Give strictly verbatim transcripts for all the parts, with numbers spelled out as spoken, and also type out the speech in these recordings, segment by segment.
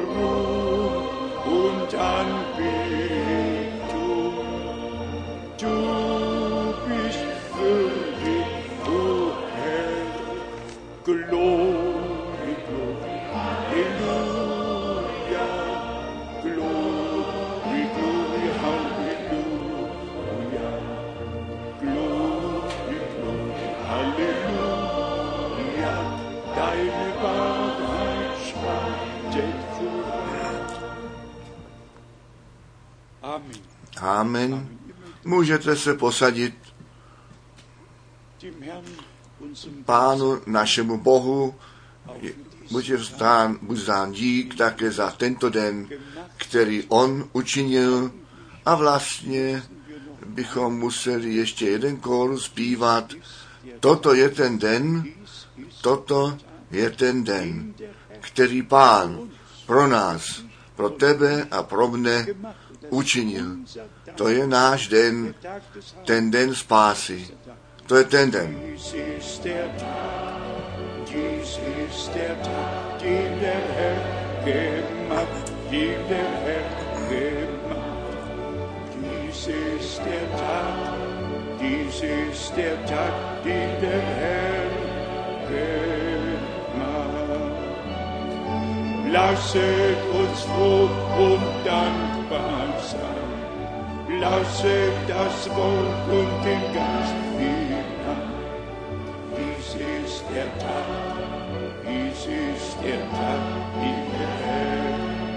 Ruhm und Anbetung. Du bist würdig, o Herr. Glory, glory, Halleluja. Glory, glory, Halleluja. Glory, glory, Halleluja. Deine Wahrheit schreitet voran. Amen. Amen. Můžete se posadit. Pánu našemu Bohu buď vzdán, buď vzdán dík také za tento den, který on učinil, a vlastně bychom museli ještě jeden kórus zpívat. Toto je ten den, toto je ten den, který Pán pro nás, pro tebe a pro mne učinil. To je náš den, ten den spásy. To je ten den. Dies ist der Tag, dies ist der Tag, den der Herr gemacht, den der Herr gemacht. Dies ist der Tag, dies ist der Tag, den der Herr gemacht. Lasset uns froh und dankbar sein. Lasset das Wort und den Geist hinein. Dies ist der Tag, dies ist der Tag, den der Herr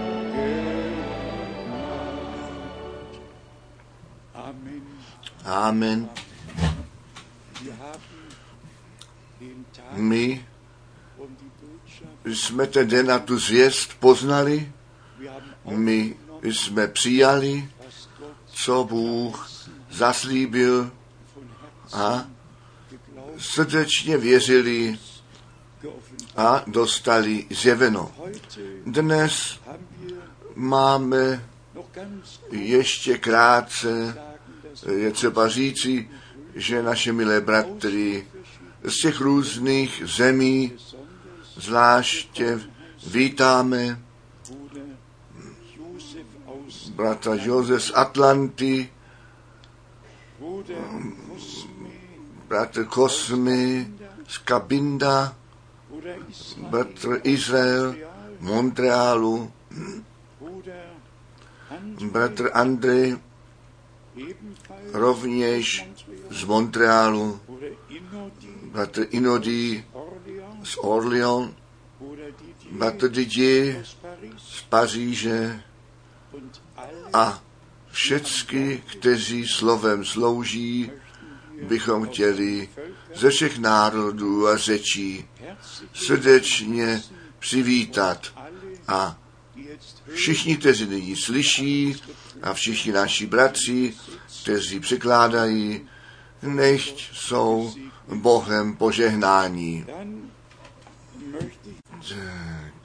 gemacht. Amen. Amen. Wir haben den Tag My und die Botschaft. jsme ten den a tu zvěst poznali, Wir haben my jsme přijali, was Gott co Bůh zaslíbil, von a Herzen geglaubt, srdečně věřili geoffenbart. a dostali zjeveno. Heute Dnes haben wir máme noch ganz ještě krátce, sagen, dass je třeba říci, že naše milé bratry z těch různých zemí zvláště vítáme Bruder Josef aus bratra Josef z Atlanty, Bruder Cosme bratr Kosmy z Kabinda, oder Israel, bratr Izrael v Montrealu, Bruder bratr Andrej ebenfalls rovněž z Montrealu, oder Inodi bratr Inodi Orleans z Orléans, oder Didier bratr Didier aus Paris z Paříže und alle a všecky, kteří slovem slouží, bychom chtěli ze všech národů a řečí herzlich srdečně přivítat. alle, A die jetzt všichni, kteří nyní slyší, a všichni naši bratři, kteří překládají, nechť jsou Bohem požehnání. dann möchte ich Tak.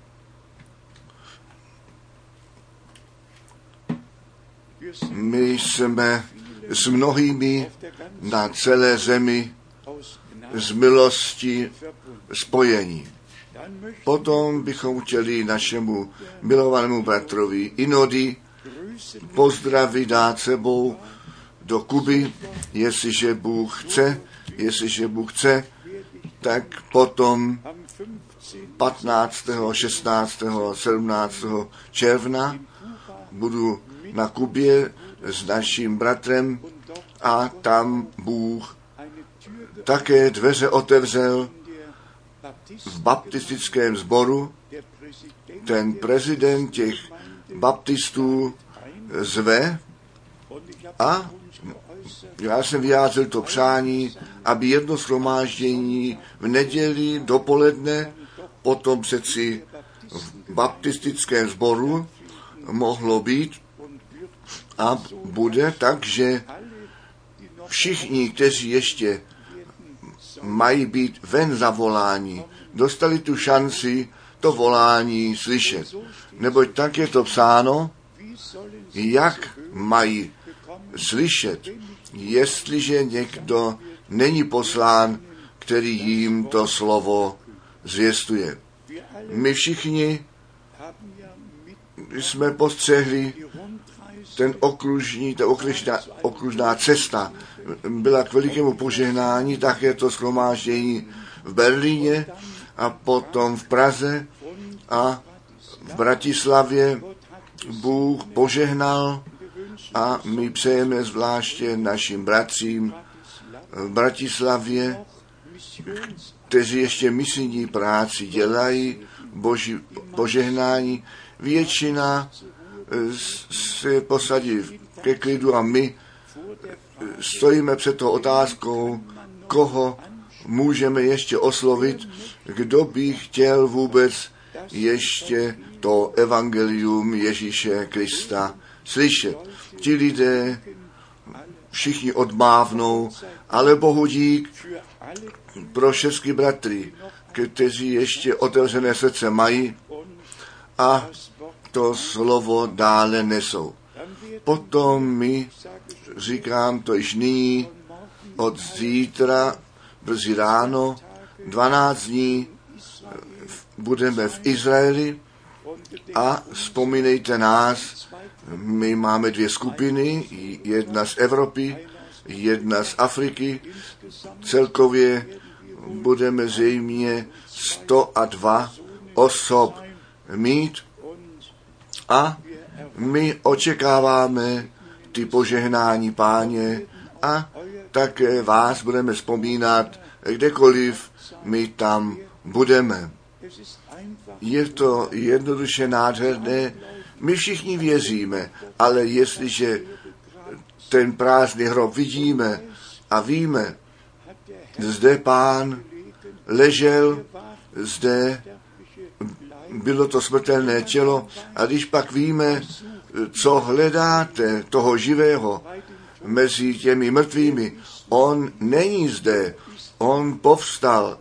wir sind My jsme s mnohými auf der ganzen na celé zemi aus Gnade z milosti verbunden. spojení. Dann möchte Potom bychom chtěli našemu milovanému bratrovi Inodi ich grüßen pozdravit dát sebou do Kuby, jestliže Bůh chce, jestliže Bůh chce, tak potom am fünfzehnten patnáctého, šestnáctého, sedmnáctého června budu na Kubě s naším bratrem und dort a tam Bůh eine Tür také dveře otevřel der Baptisten, v baptistickém sboru. der Präsident Ten prezident těch baptistů zve und ich habe a den Wunsch geäußert, já jsem vyjádřil to přání, aby jedno shromáždění v neděli dopoledne potom přeci v baptistickém sboru mohlo být und wird a bude tak, že alle, die noch všichni, kteří ještě mají být ven zavoláni, dostali tu šanci to volání slyšet. Neboť tak je to psáno, wie sollen sie jak mají slyšet, jestliže někdo není poslán, který jim to slovo zvěstuje. wir alle My všichni haben ja jsme postřehli ten okružní, ta okružná, okružná cesta byla k velikému požehnání, také to shromáždění v Berlíně a potom v Praze a v Bratislavě Bůh požehnal a my přejeme zvláště našim bratřím v Bratislavě, kteří ještě misijní práci dělají, boží požehnání. Většina se posadí ke klidu a my stojíme před tou otázkou, koho můžeme ještě oslovit, kdo by chtěl vůbec ještě to evangelium Ježíše Krista slyšet. Ti lidé všichni odmávnou, ale Bohu dík pro všechny bratry, kteří ještě otevřené srdce mají a to slovo dále nesou. Potom my, říkám to již nyní, od zítra, brzy ráno, dvanáct dní budeme v Izraeli a vzpomínejte nás, my máme dvě skupiny, jedna z Evropy, jedna z Afriky, celkově budeme zřejmě sto dva osob mít a my očekáváme ty požehnání Páně a také vás budeme vzpomínat, kdekoliv my tam budeme. Je to jednoduše nádherné, my všichni věříme, ale jestliže ten prázdný hrob vidíme a víme, zde Pán ležel, zde bylo to smrtelné tělo a když pak víme, co hledáte toho živého mezi těmi mrtvými, on není zde, on povstal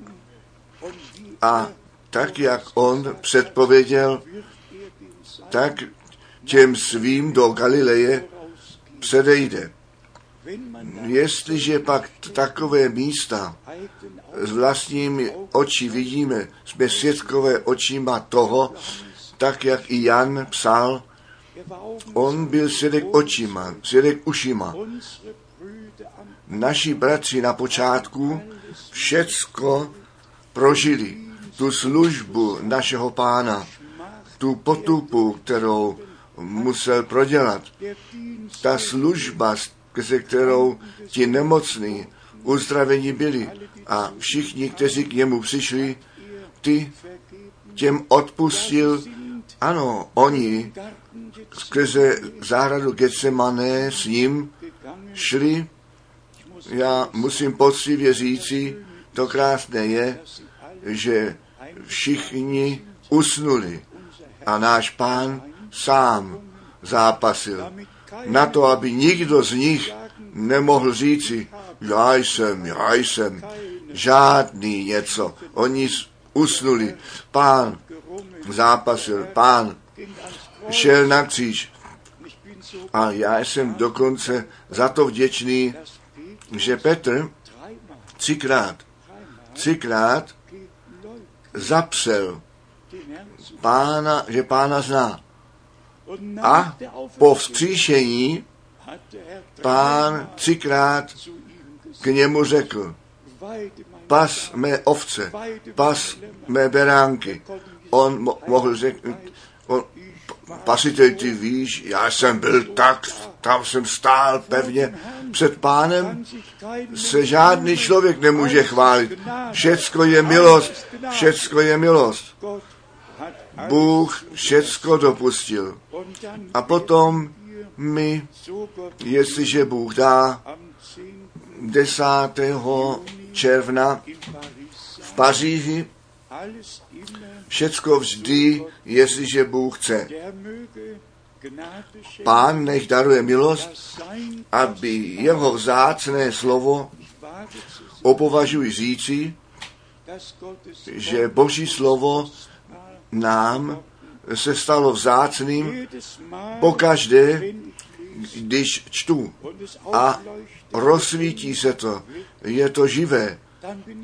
a tak, jak on předpověděl, tak těm svým do Galileje předejde. Jestliže pak takové místa s vlastními oči vidíme, jsme svědkové očima toho, tak jak i Jan psal, on byl svědek očima, svědek ušima. Naši bratři na počátku všecko prožili, tu službu našeho Pána, tu potupu, kterou musel prodělat. Ta služba, se kterou ti nemocní uzdravení byli a všichni, kteří k němu přišli, ty těm odpustil. Ano, oni skrze zahradu Getsemane s ním šli. Já musím poctivě říci, to krásné je, že všichni usnuli a náš Pán sám zápasil na to, aby nikdo z nich nemohl říci, já jsem, já jsem, žádný něco. Oni usnuli. Pán zápasil, Pán šel na kříž. A já jsem dokonce za to vděčný, že Petr třikrát, třikrát zapsal Pána, že Pána zná. A po vzkříšení Pán třikrát k němu řekl, pas mé ovce, pas mé beránky. On mo- mohl řekl, on, pasitel, ty víš, já jsem byl tak, tam jsem stál pevně. Před Pánem se žádný člověk nemůže chválit. Všecko je milost, všecko je milost. Bůh všecko dopustil. A potom my, jestliže Bůh dá, desátého června v Paříži, všecko vždy, jestliže Bůh chce. Pán nech daruje milost, aby jeho vzácné slovo opovažuji říci, že Boží slovo nám se stalo vzácným pokaždé, když čtu a rozsvítí se to, je to živé.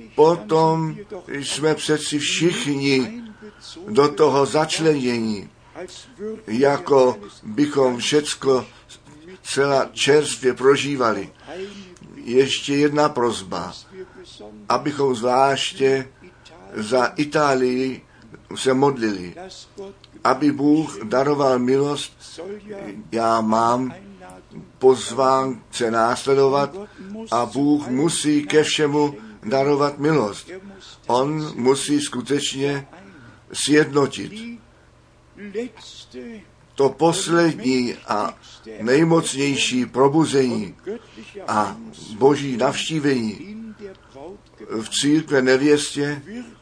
Potom jsme přeci všichni do toho začlenění. jako bychom všecko celá čerstvě prožívali. Ještě jedna prosba, abychom zvláště za Itálii se modlili, aby Bůh daroval milost. Já mám pozvánce následovat a Bůh musí ke všemu darovat milost. On musí skutečně sjednotit to poslední a nejmocnější probuzení a boží navštívení v církve nevěstě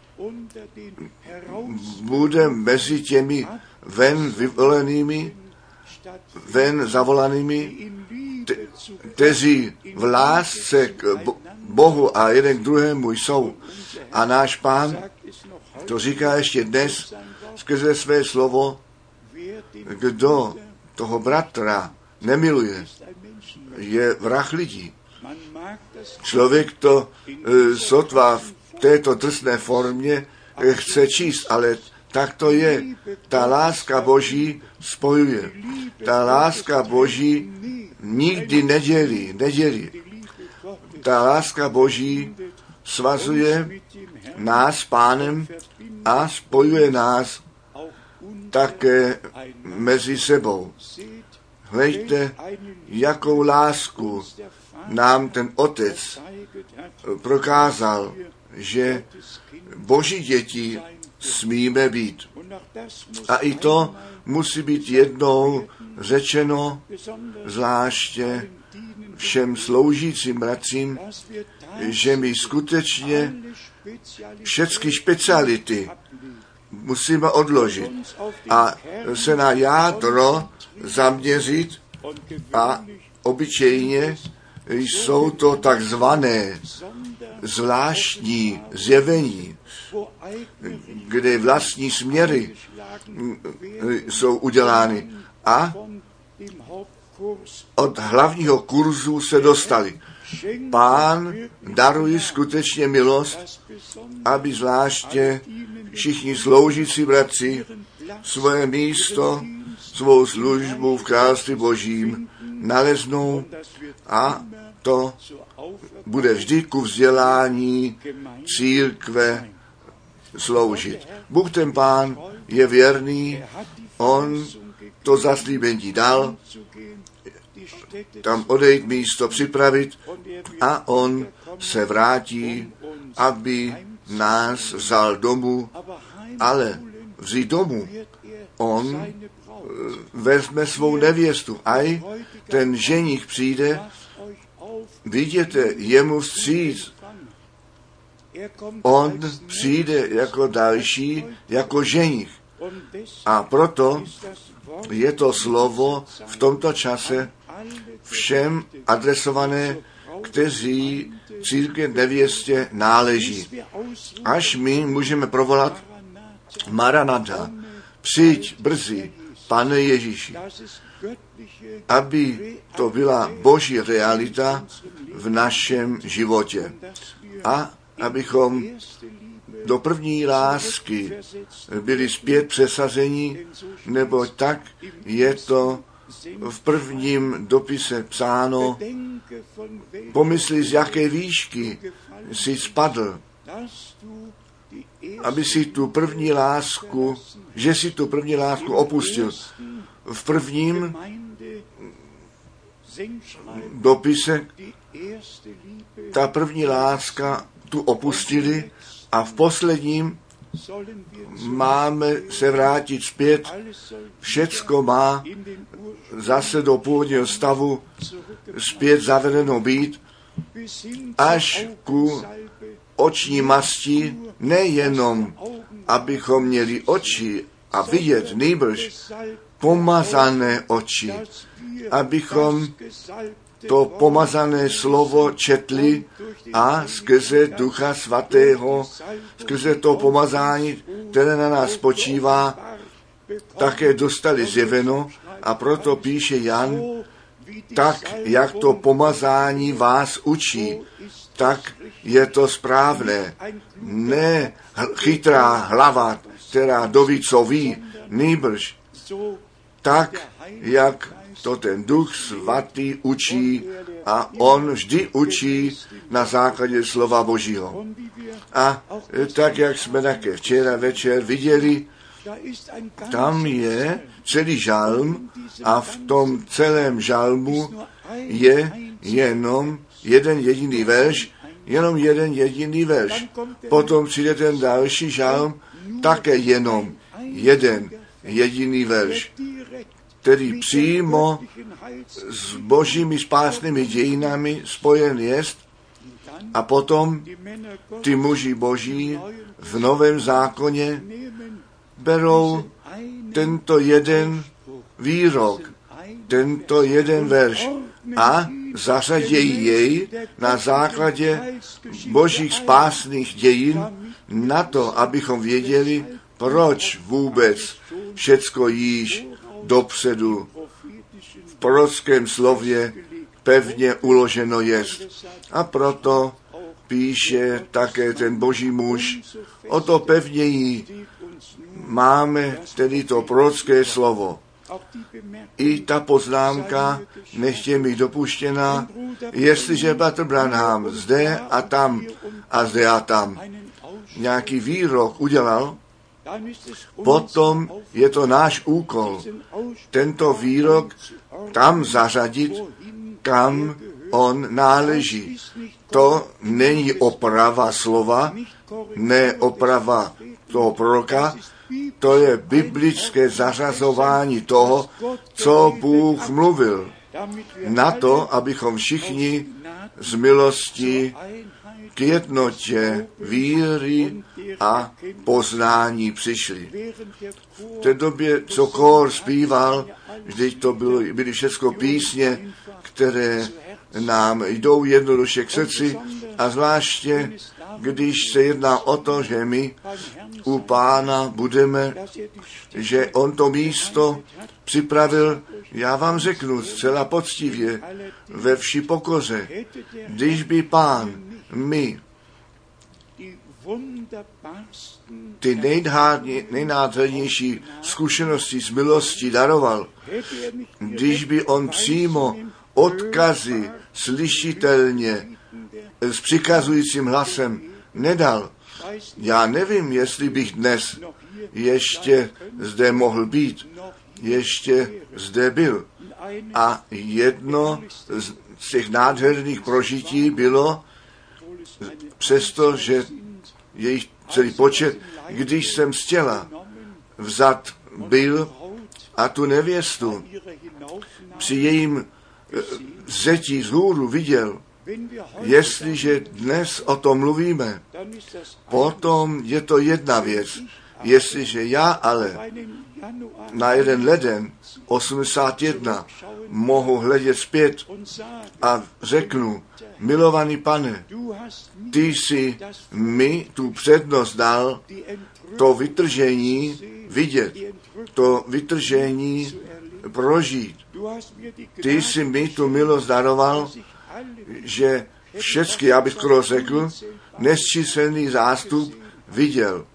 bude mezi těmi ven vyvolenými, ven zavolanými, kteří v lásce k Bohu a jeden k druhému jsou. A náš Pán to říká ještě dnes skrze své slovo, kdo toho bratra nemiluje, je vrah lidí. Člověk to e, sotva v této drsné formě e, chce číst, ale tak to je. Ta láska Boží spojuje. Ta láska Boží nikdy nedělí, nedělí. Ta láska Boží svazuje nás s Pánem a spojuje nás také mezi sebou. Hleďte, jakou lásku nám ten Otec prokázal, že Boží děti smíme být. A i to musí být jednou řečeno, zvláště všem sloužícím bratřím, že my skutečně všechny speciality musíme odložit a se na jádro zaměřit a obyčejně jsou to takzvané zvláštní zjevení, kde vlastní směry jsou udělány a od hlavního kurzu se dostali. Pán daruje skutečně milost, aby zvláště všichni sloužící bratři svoje místo, svou službu v království Božím naleznou a to bude vždy ku vzdělání církve sloužit. Bůh ten Pán je věrný, on to zaslíbení dal, tam odejít místo připravit a on se vrátí, aby nás vzal domů, ale vzít domů on vezme svou nevěstu. Aj ten ženich přijde, vidíte, jemu vstříc. On přijde jako další, jako ženich. A proto je to slovo v tomto čase všem adresované, kteří církvi nevěstě náleží. Až my můžeme provolat Maranatha, přijď brzy, Pane Ježíši, aby to byla boží realita v našem životě a abychom do první lásky byli zpět přesazeni, nebo tak je to v prvním dopise psáno, pomysli, z jaké výšky jsi spadl, aby si tu první lásku, že si tu první lásku opustil. V prvním dopise ta první láska tu opustili a v posledním máme se vrátit zpět. Všecko má zase do původního stavu zpět zavedeno být, až ku oční masti, nejenom abychom měli oči a vidět, nýbrž pomazané oči, abychom to pomazané slovo četli a skrze Ducha Svatého, skrze to pomazání, které na nás spočívá, také dostali zjeveno a proto píše Jan, tak jak to pomazání vás učí, tak je to správné. Ne chytrá hlava, která doví, co ví, nýbrž tak, jak to ten Duch Svatý učí a on vždy učí na základě slova Božího. A tak, jak jsme také včera večer viděli, tam je celý žalm a v tom celém žalmu je jenom jeden jediný verš, jenom jeden jediný verš. Potom přijde ten další žalm, také jenom jeden jediný verš, který přímo s božími spásnými dějinami spojen jest. A potom ty muži boží v Novém zákoně berou tento jeden výrok, tento jeden verš a zařadějí jej na základě božích spásných dějin na to, abychom věděli, proč vůbec všecko již dopředu v prorockém slově pevně uloženo jest. A proto píše také ten boží muž, o to pevněji máme tedy to prorocké slovo. I ta poznámka nechtě mi dopuštěna, jestliže bratr Branham zde a tam a zde a tam nějaký výrok udělal, potom je to náš úkol tento výrok tam zařadit, kam on náleží. To není oprava slova, ne oprava toho proroka, to je biblické zařazování toho, co Bůh mluvil, na to, abychom všichni z milosti k jednotě víry a poznání přišli. V té době, co kór zpíval, vždyť to bylo, byly všechno písně, které nám jdou jednoduše k srdci a zvláště, když se jedná o to, že my u Pána budeme, že on to místo připravil, já vám řeknu zcela poctivě, ve vší pokoře, když by Pán my ty nejnádhernější zkušenosti z milosti daroval, když by on přímo odkazy slyšitelně s přikazujícím hlasem nedal. Já nevím, jestli bych dnes ještě zde mohl být, ještě zde byl. A jedno z těch nádherných prožití bylo, přestože jejich celý počet, když jsem z těla vzat byl a tu nevěstu při jejím vzetí z hůru viděl. Jestliže dnes o tom mluvíme, potom je to jedna věc. Jestliže já ale na jeden leden osmdesát jedna mohu hledět zpět a řeknu, milovaný Pane, ty jsi mi tu přednost dal to vytržení vidět, to vytržení prožít. Ty jsi mi tu milost daroval, že všecky, já bych skoro řekl, nesčíselný zástup viděl.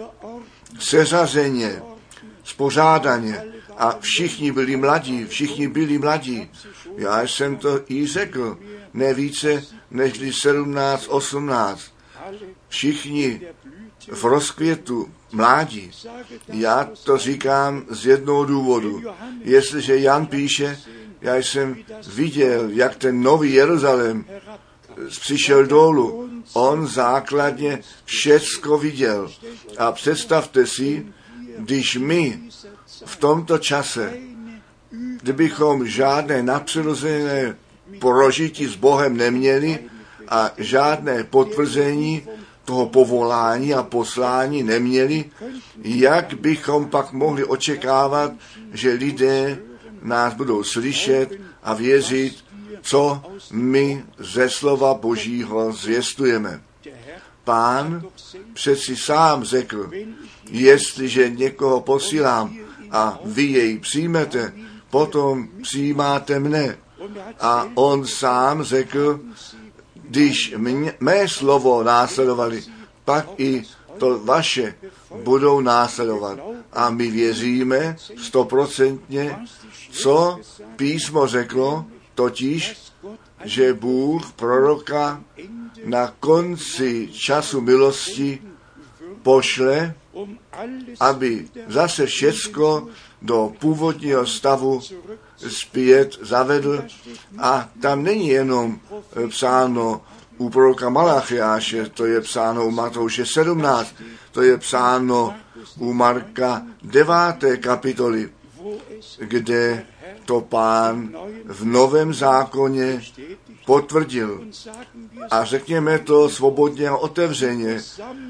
Seřazeně, spořádaně a všichni byli mladí, všichni byli mladí. Já jsem to i řekl, ne více než sedmnáct, osmnáct. Všichni v rozkvětu mládí. Já to říkám z jednoho důvodu. Jestliže Jan píše, já jsem viděl, jak ten nový Jeruzalém přišel dolů. On základně všecko viděl. A představte si, když my v tomto čase, kdybychom žádné nadpřirozené prožití s Bohem neměli a žádné potvrzení toho povolání a poslání neměli, jak bychom pak mohli očekávat, že lidé nás budou slyšet a věřit, co my ze slova Božího zvěstujeme. Pán přeci sám řekl, jestliže někoho posílám a vy jej přijmete, potom přijímáte mne. A on sám řekl, když mě, mé slovo následovali, pak i to vaše budou následovat. A my věříme stoprocentně, co písmo řeklo, totiž, že Bůh proroka na konci času milosti pošle, aby zase všecko do původního stavu zpět zavedl. A tam není jenom psáno u proroka Malachiáše, to je psáno u Matouše sedmnáct, to je psáno u Marka deváté kapitoly, kde to Pán v Novém zákoně potvrdil. A řekněme to svobodně a otevřeně.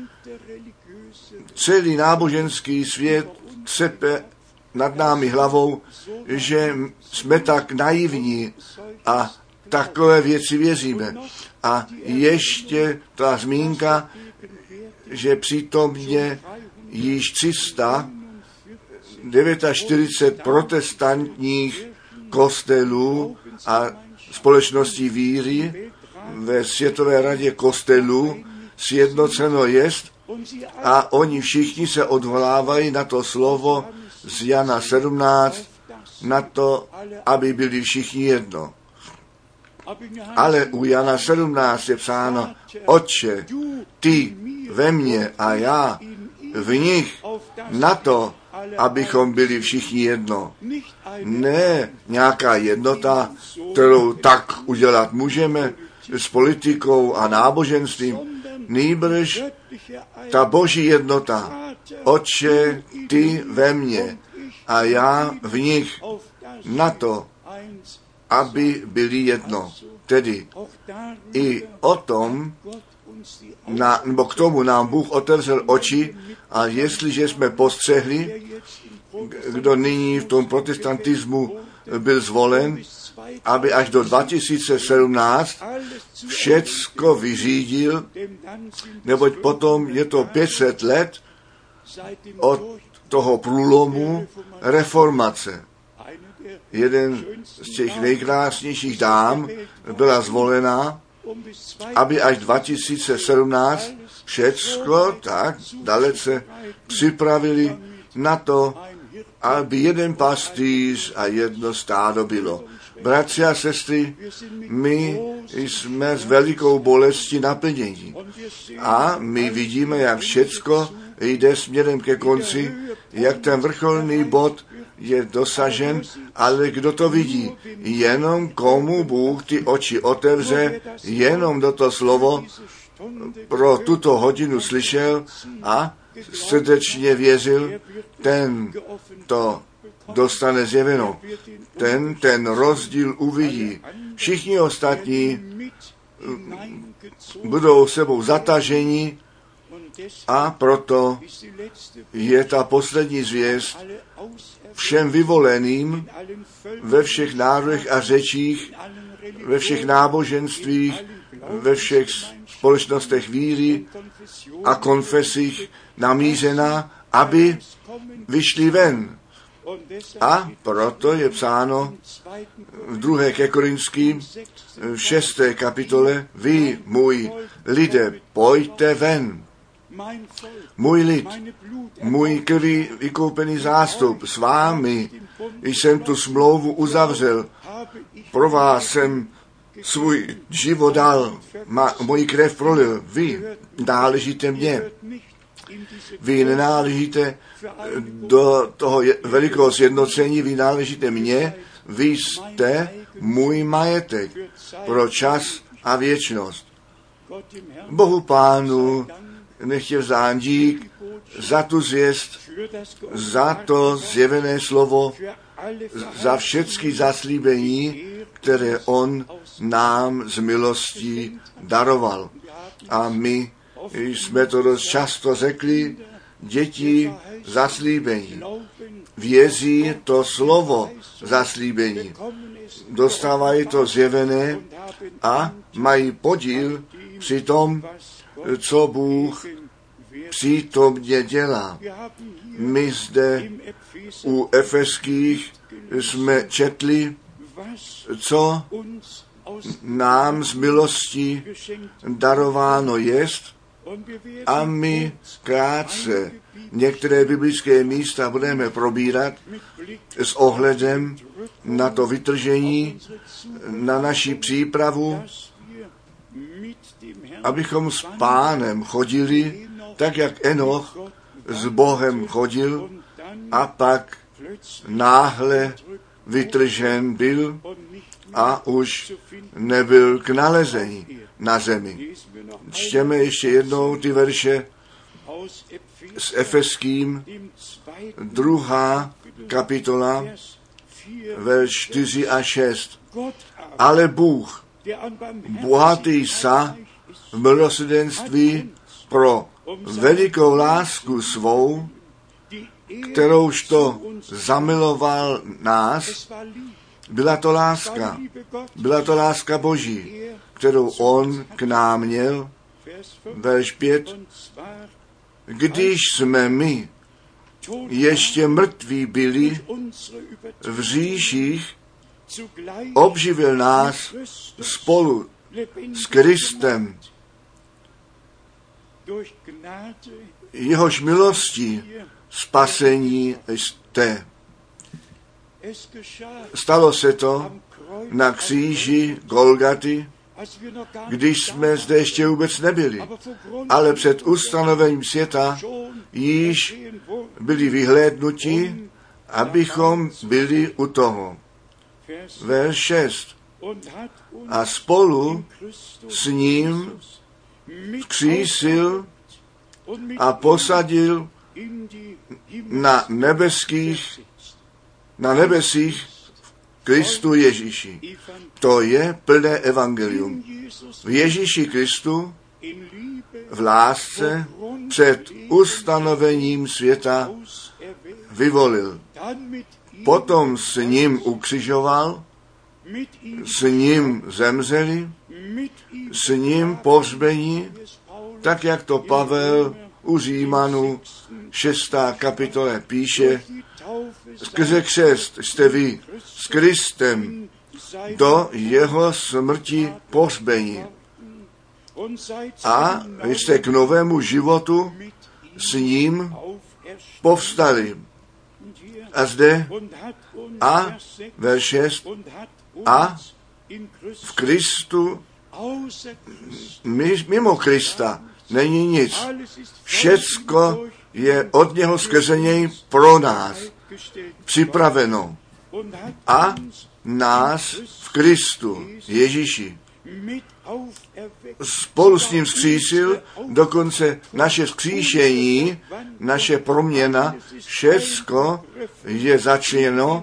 Celý náboženský svět třepe nad námi hlavou, že jsme tak naivní a takové věci věříme. A ještě ta zmínka, že přítomně již tři sta čtyřicet devět protestantních kostelů a společností víry ve Světové radě kostelů sjednoceno jest a oni všichni se odvolávají na to slovo z Jana sedmnáct, na to, aby byli všichni jedno. Ale u Jana sedmnáct je psáno, Otče, ty ve mně a já v nich, na to, abychom byli všichni jedno. Ne nějaká jednota, kterou tak udělat můžeme s politikou a náboženstvím, nýbrž ta boží jednota. Otče, ty ve mně a já v nich, na to, aby byli jedno. Tedy i o tom, na, nebo k tomu nám Bůh otevřel oči, a jestliže jsme postřehli, kdo nyní v tom protestantismu byl zvolen, aby až do dva tisíce sedmnáct všecko vyřídil, neboť potom je to pět set let od toho průlomu reformace. Jeden z těch nejkrásnějších dám byla zvolena, aby až dva tisíce sedmnáct všecko tak dalece připravili na to, aby jeden pastýř a jedno stádo bylo. Bratři a sestry, my jsme s velikou bolestí naplnění. A my vidíme, jak všecko jde směrem ke konci, jak ten vrcholný bod je dosažen, ale kdo to vidí? Jenom komu Bůh ty oči otevře, jenom do to slovo pro tuto hodinu slyšel a srdečně věřil, ten to dostane zjeveno. Ten ten rozdíl uvidí. Všichni ostatní budou sebou zataženi a proto je ta poslední zvěst všem vyvoleným ve všech národech a řečích, ve všech náboženstvích, ve všech společnostech víry a konfesích namířena, aby vyšli ven. A proto je psáno v druhé ke Korinským v šesté kapitole, vy, můj lidé, pojďte ven. Můj lid, můj krví vykoupený zástup, s vámi jsem tu smlouvu uzavřel, pro vás jsem svůj život dal, ma, moji krev prolil, vy náležíte mně. Vy nenáležíte do toho velikého sjednocení, vy náležíte mně, vy jste můj majetek pro čas a věčnost. Bohu Pánu nech je vzdán dík za tu zvěst, za to zjevené slovo, za všechny zaslíbení, které on nám z milostí daroval. A my jsme to dost často řekli, děti zaslíbení. Věří to slovo zaslíbení. Dostávají to zjevené a mají podíl při tom, co Bůh přítomně dělá. My zde u Efeských jsme četli, co nám z milosti darováno jest, A my krátce některé biblické místa budeme probírat s ohledem na to vytržení, na naši přípravu, abychom s Pánem chodili, tak jak Enoch s Bohem chodil a pak náhle vytržen byl a už nebyl k nalezení na zemi. Čtěme ještě jednou ty verše s Efeským, druhá kapitola, verš čtyři a šest. Ale Bůh, bohatý sa v milosrdenství pro velikou lásku svou, kterouž to zamiloval nás, byla to láska, byla to láska Boží, kterou on k nám měl, verš pět, když jsme my ještě mrtví byli v hříších, obživil nás spolu s Kristem. Jehož milostí spasení jste. Stalo se to na kříži Golgaty, když jsme zde ještě vůbec nebyli, ale před ustanovením světa již byli vyhlédnuti, abychom byli u toho. Verš šest. A spolu s ním vzkřísil a posadil na nebeských, na nebesích Kristu Ježíši. To je plné evangelium. V Ježíši Kristu v lásce před ustanovením světa vyvolil. Potom s ním ukřižoval, s ním zemřeli, s ním pohřbení, tak jak to Pavel u Římanů šestá kapitole píše, skrze křest jste vy s Kristem do jeho smrti pohřbení a jste k novému životu s ním povstali. A zde a verš šest a v Kristu mimo Krista není nic. Všecko je od něho skrze něj pro nás připraveno a nás v Kristu Ježíši spolu s ním vzkřísil, dokonce naše vzkříšení, naše proměna, všecko je začleněno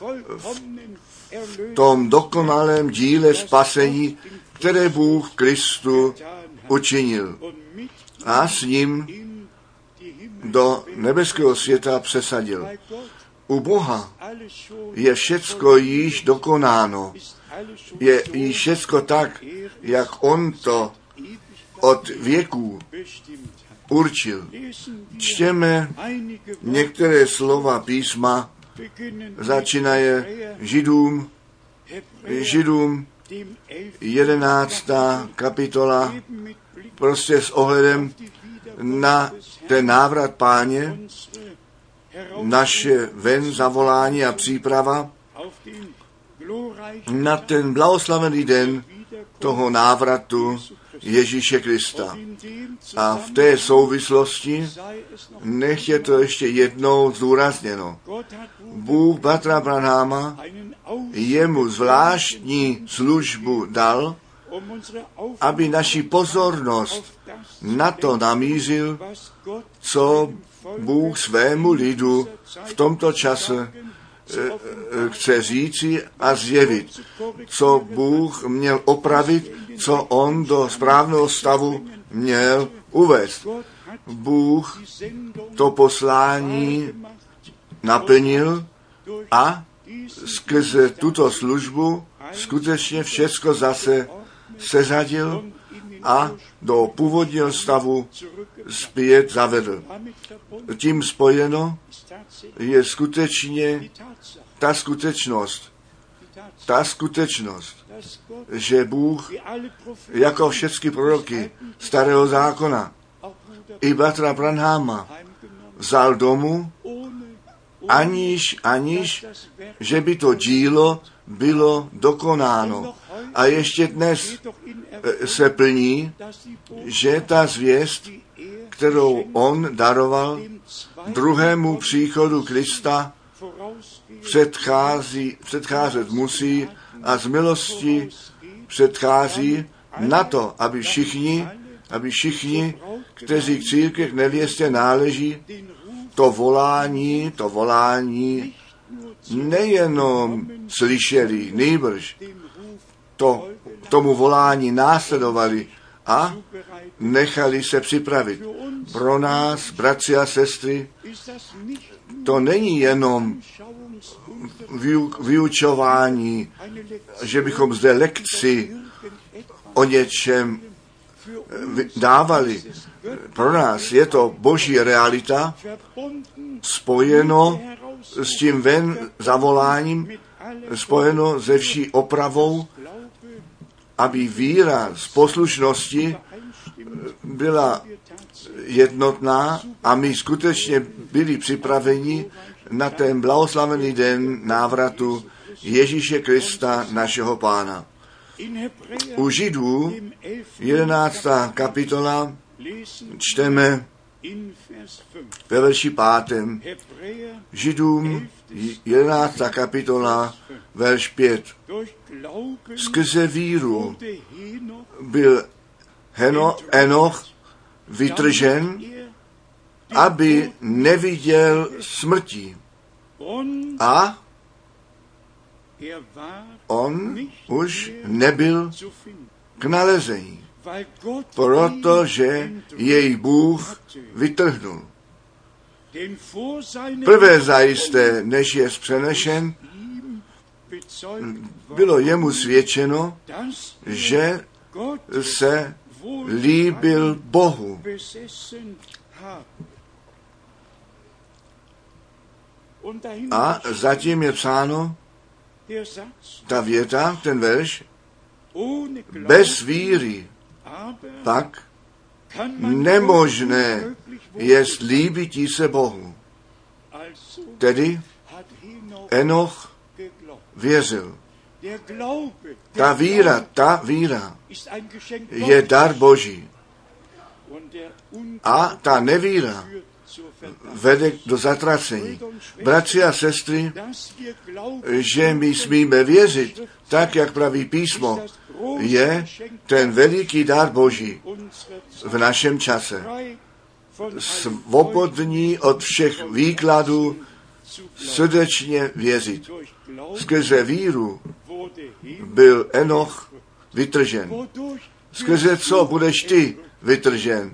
v tom dokonalém díle spasení, které Bůh v Kristu učinil. A s ním do nebeského světa přesadil. U Boha je všecko již dokonáno. Je již všecko tak, jak on to od věků určil. Čtěme některé slova písma, začínaje Židům, Židům jedenáctá kapitola, prostě s ohledem na ten návrat Páně, naše ven zavolání a příprava na ten blahoslavený den toho návratu Ježíše Krista. A v té souvislosti nech je to ještě jednou zdůrazněno. Bůh bratra Branhama jemu zvláštní službu dal, aby naši pozornost na to namířil, co Bůh svému lidu v tomto čase chce říci a zjevit, co Bůh měl opravit, co on do správného stavu měl uvést. Bůh to poslání naplnil a skrze tuto službu skutečně všecko zase seřadil a do původního stavu zpět zavedl. Tím spojeno je skutečně ta skutečnost, ta skutečnost, že Bůh jako všechny proroky starého zákona i bratra Branhama vzal domů, aniž, aniž, že by to dílo bylo dokonáno. A ještě dnes se plní, že ta zvěst, kterou on daroval druhému příchodu Krista, předchází, předcházet musí a z milosti předchází na to, aby všichni, aby všichni, kteří k církvi k nevěstě náleží, to volání, to volání nejenom slyšeli, nýbrž to, tomu volání následovali a nechali se připravit. Pro nás, bratři a sestry, to není jenom vyučování, že bychom zde lekci o něčem dávali. Pro nás je to boží realita, spojeno s tím ven zavoláním, spojeno se vší opravou, aby víra z poslušnosti byla jednotná a my skutečně byli připraveni na ten blahoslavený den návratu Ježíše Krista, našeho Pána. U Židů jedenáctá kapitola čteme ve verši pátém. Židům jedenáctá kapitola, verš pět. Skrze víru byl Heno, Enoch vytržen, aby neviděl smrti. A on už nebyl k nalezení, protože jej Bůh vytrhnul. Prvé zajisté, než je přenešen, bylo jemu svědčeno, že se líbil Bohu. A zatím je psáno ta věta, ten verš, bez víry pak nemožné je líbití se Bohu. Tedy Enoch věřil. Ta víra, ta víra je dar Boží. A ta nevíra vede do zatracení. Bratři a sestry, že my smíme věřit, tak jak praví písmo, je ten veliký dar Boží v našem čase. Svobodní od všech výkladů srdečně věřit. Skrze víru byl Enoch vytržen. Skrze co budeš ty vytržen?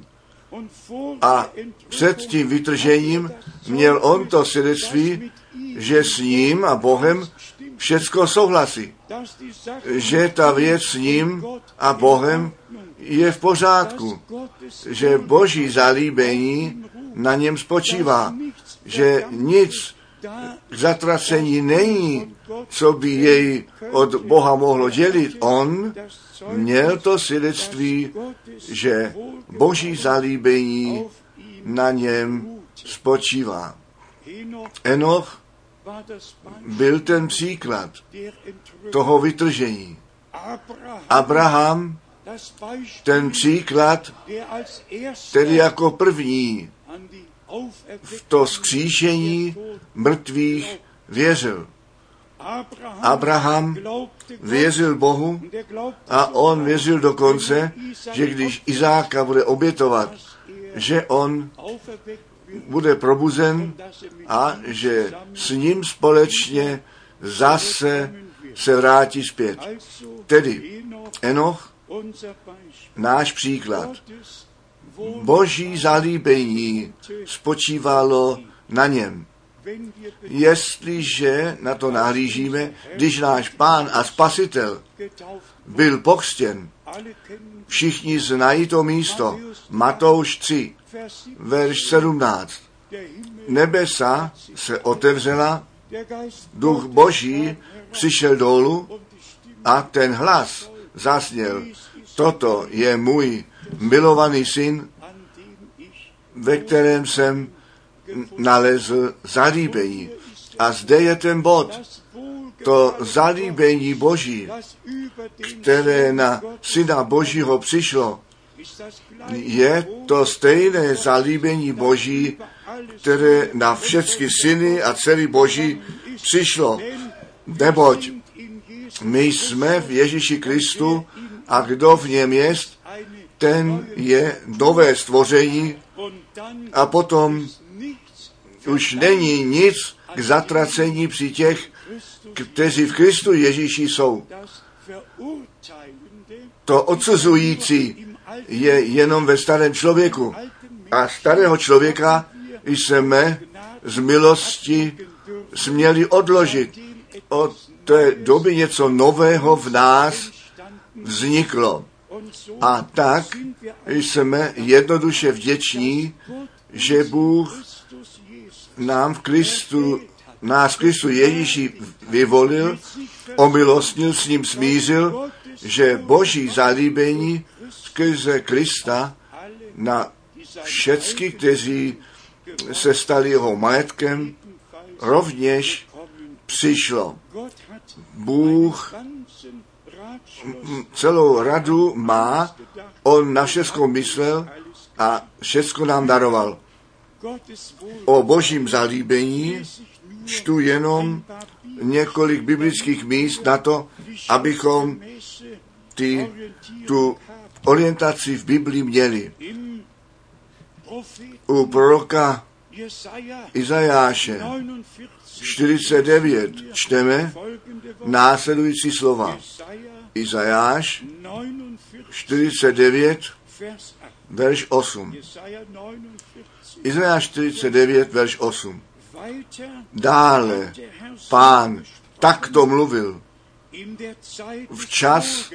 A před tím vytržením měl on to svědectví, že s ním a Bohem všecko souhlasí. Že ta věc s ním a Bohem je v pořádku. Že Boží zalíbení na něm spočívá. Že nic k zatracení není, co by jej od Boha mohlo dělit. On měl to svědectví, že Boží zalíbení na něm spočívá. Enoch byl ten příklad toho vytržení. Abraham ten příklad, který jako první v to vzkříšení mrtvých věřil. Abraham věřil Bohu a on věřil dokonce, že když Izáka bude obětovat, že on bude probuzen a že s ním společně zase se vrátí zpět. Tedy Enoch, náš příklad. Boží zalíbení spočívalo na něm. Jestliže na to nahlížíme, když náš Pán a Spasitel byl pokřtěn, všichni znají to místo, Matouš tři, verš sedmnáct. Nebesa se otevřela, duch Boží přišel dolů a ten hlas zazněl. Toto je můj milovaný syn, ve kterém jsem nalezl zalíbení. A zde je ten bod, to zalíbení Boží, které na Syna Božího přišlo, je to stejné zalíbení Boží, které na všechny syny a dcery Boží přišlo. Neboť my jsme v Ježíši Kristu a kdo v něm jest, ten je nové stvoření a potom už není nic k zatracení při těch, kteří v Kristu Ježíši jsou. To odsuzující je jenom ve starém člověku. A starého člověka jsme z milosti směli odložit. Od té doby něco nového v nás vzniklo. A tak jsme jednoduše vděční, že Bůh nám v Kristu, nás v Kristu Ježíši vyvolil, omilostnil, s ním smířil, že Boží zalíbení skrze Krista na všecky, kteří se stali jeho majetkem, rovněž přišlo. Bůh celou radu má, on na všecko myslel a všecko nám daroval. O Božím zalíbení čtu jenom několik biblických míst na to, abychom ty, tu orientaci v Biblii měli. U proroka Izajáše čtyřicet devět čteme následující slova. Izajáš čtyřicet devět, verš osm. Izajáš čtyřicet devět, verš osm. Dále Pán takto mluvil v čas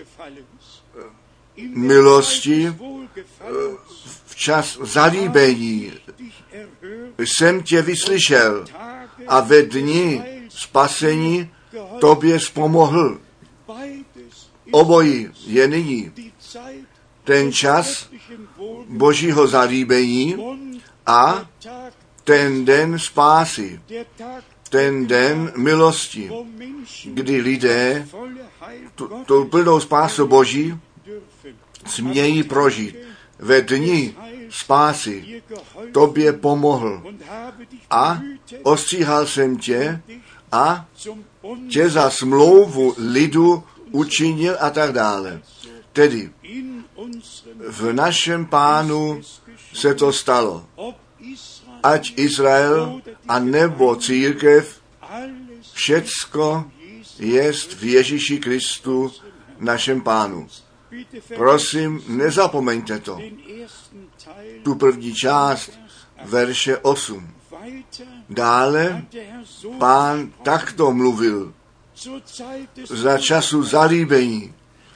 milosti, v čas zalíbení jsem tě vyslyšel a ve dni spasení tobě vzpomohl. Obojí je nyní ten čas Božího zalíbení a ten den spásy, ten den milosti, kdy lidé tu, tu plnou spásu Boží smějí prožít. Ve dni spásy tobě pomohl a ostříhal jsem tě a tě za smlouvu lidu učinil a tak dále. Tedy v našem Pánu se to stalo. Ať Izrael a nebo církev, všecko jest v Ježíši Kristu, našem Pánu. Prosím, nezapomeňte to. Tu první část verše osm. Dále Pán takto mluvil za času zalíbení.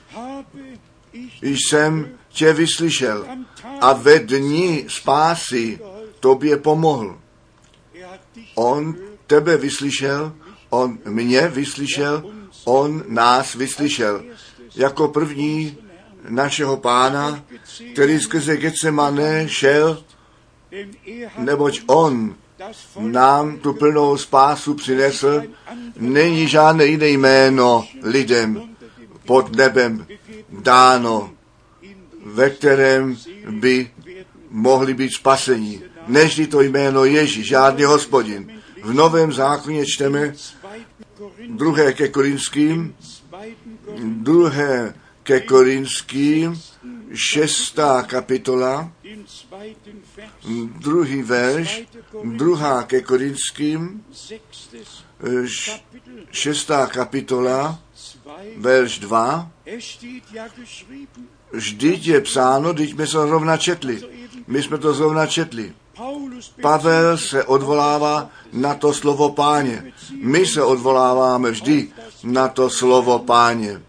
Jsem tě vyslyšel a ve dni spásy tobě pomohl. On tebe vyslyšel, on mě vyslyšel, on nás vyslyšel. Jako první našeho Pána, který skrze Getsemane šel, neboť on nám tu plnou spásu přinesl, není žádné jiné jméno lidem pod nebem dáno, ve kterém by mohli být spasení, nežli to jméno Ježíš, žádný Hospodin. V Novém zákoně čteme druhé ke Korinským, druhé ke Korinským, šestá kapitola, druhý verš, druhá ke Korinským, šestá kapitola, verš dva. Vždyť je psáno, vždyť my jsme to zrovna četli. My jsme to zrovna četli. Pavel se odvolává na to slovo Páně. My se odvoláváme vždy na to slovo Páně.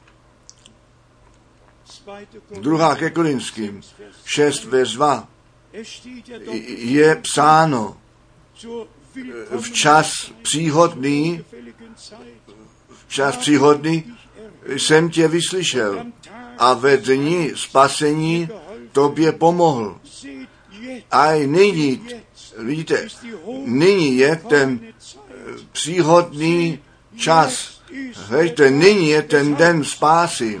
Druhá ke Korinským, šest, verš dva. Je psáno v čas příhodný, v čas příhodný jsem tě vyslyšel a ve dni spasení tobě pomohl. A i nyní, vidíte, nyní je ten příhodný čas. Hejte, nyní je ten den spásy.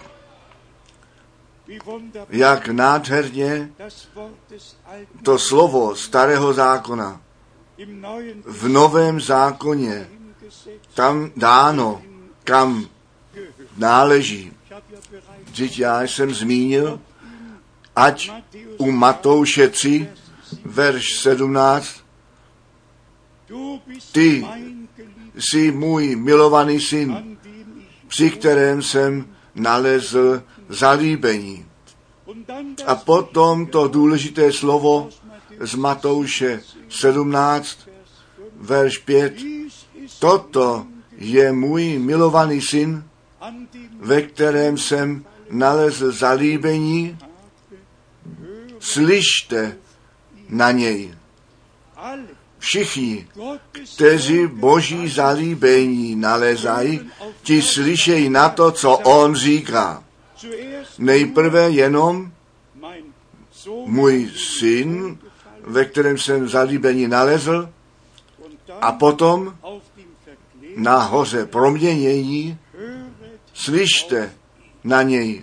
Jak nádherně to slovo starého zákona v novém zákoně tam dáno, kam náleží. Vždyť já jsem zmínil, ať u Matouše tři, verš sedmnáct, ty jsi můj milovaný syn, při kterém jsem nalezl zalíbení. A potom to důležité slovo z Matouše sedmnáct, verš pět. Toto je můj milovaný syn, ve kterém jsem nalezl zalíbení. Slyšte na něj. Všichni, kteří boží zalíbení nalezají, ti slyšejí na to, co on říká. Nejprve jenom můj syn, ve kterém jsem zalíbení nalezl, a potom na hoře proměnění slyšte na něj.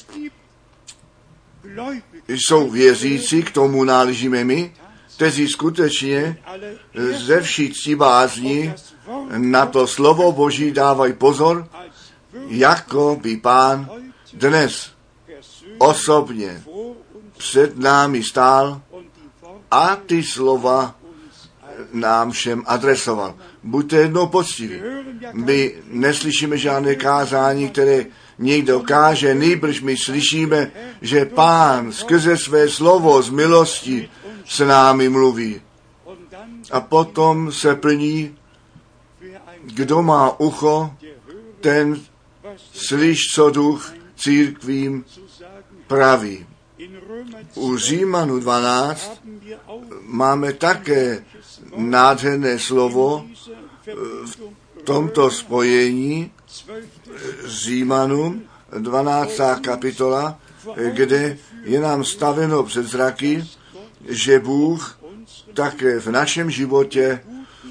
Jsou věřící, k tomu náležíme my, kteří skutečně ze vší ctibázní na to slovo Boží dávají pozor, jako by Pán dnes osobně před námi stál a ty slova nám všem adresoval. Buďte jednou poctiví. My neslyšíme žádné kázání, které někdo káže, nýbrž my slyšíme, že Pán skrze své slovo z milosti s námi mluví. A potom se plní, kdo má ucho, ten slyš, co duch církvím praví. U Římanů dvanáct máme také nádherné slovo v tomto spojení Římanům dvanáctá kapitola, kde je nám staveno před zraky, že Bůh také v našem životě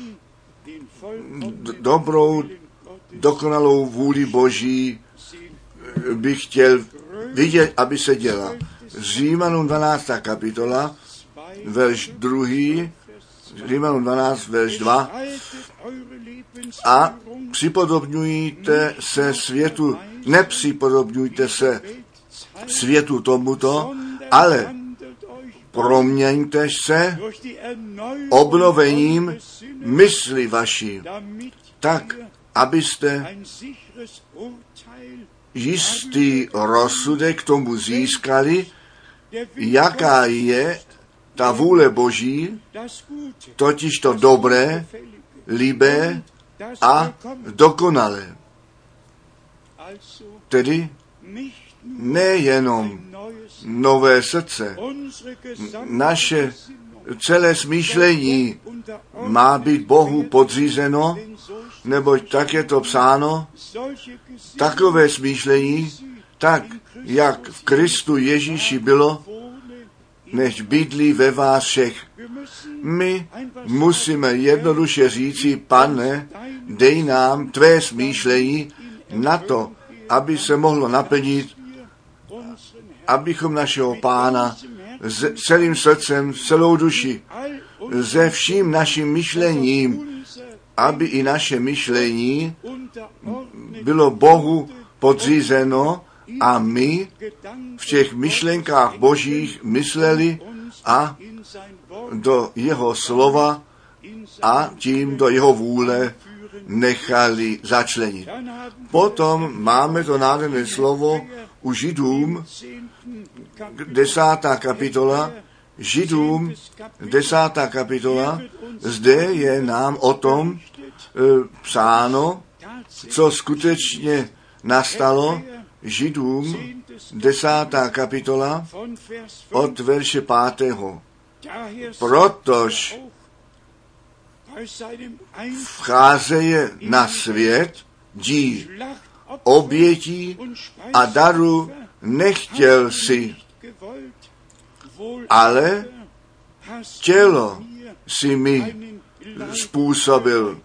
dobrou, dokonalou vůli Boží by chtěl vidět, aby se děla. Římanům dvanáctá kapitola, verš druhý, Římanům dvanáct, verš dva. A připodobňujte se světu, nepřipodobňujte se světu tomuto, ale proměňte se obnovením mysli vaší, tak, abyste jistý rozsudek k tomu získali, jaká je ta vůle Boží, totiž to dobré, líbé a dokonalé. Tedy nejenom nové srdce, naše celé smýšlení má být Bohu podřízeno, neboť tak je to psáno, takové smýšlení, tak jak v Kristu Ježíši bylo, než bydlí ve vás všech. My musíme jednoduše říci, Pane, dej nám tvé smýšlení na to, aby se mohlo naplnit, abychom našeho Pána s celým srdcem, celou duši, se vším naším myšlením, aby i naše myšlení bylo Bohu podřízeno a my v těch myšlenkách Božích mysleli a do jeho slova a tím do jeho vůle nechali začlenit. Potom máme to nádherné slovo u Židům, desátá kapitola, Židům, desátá kapitola, zde je nám o tom e, psáno, co skutečně nastalo. Židům, desátá kapitola, od verše pátého. Protož vcházeje na svět dí obětí a daru nechtěl si, ale tělo si mi způsobil,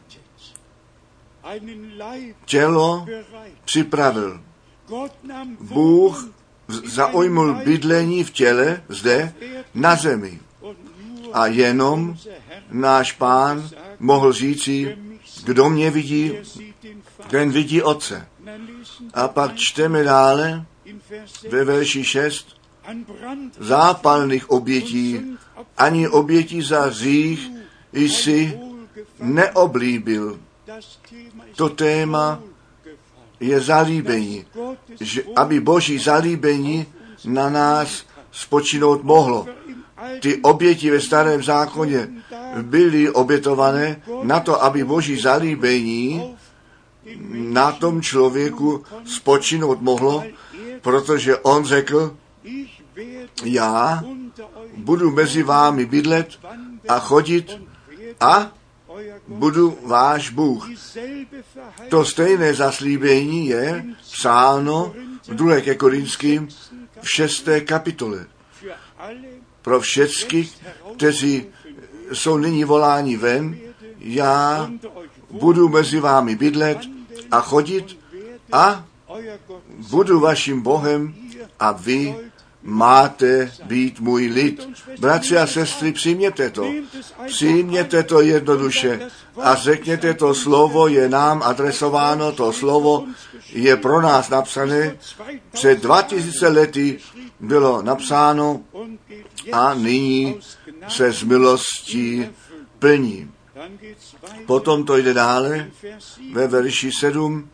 tělo připravil. Bůh zaujmul bydlení v těle zde na zemi. A jenom náš Pán mohl říci, kdo mě vidí, ten vidí Otce. A pak čteme dále ve verši šest, zápalných obětí, ani obětí za hřích jsi neoblíbil. To téma je zalíbení, že aby Boží zalíbení na nás spočinout mohlo. Ty oběti ve Starém zákoně byly obětované na to, aby Boží zalíbení na tom člověku spočinout mohlo, protože on řekl, já budu mezi vámi bydlet a chodit a budu váš Bůh. To stejné zaslíbení je psáno v druhé ke Korinským v šesté kapitole. Pro všechny, kteří jsou nyní voláni ven, já budu mezi vámi bydlet a chodit a budu vaším Bohem a vy máte být můj lid. Bratři a sestry, přijměte to. Přijměte to jednoduše a řekněte, to slovo je nám adresováno, to slovo je pro nás napsané. Před dva tisíce lety bylo napsáno a nyní se z milostí plní. Potom to jde dále ve verši sedm.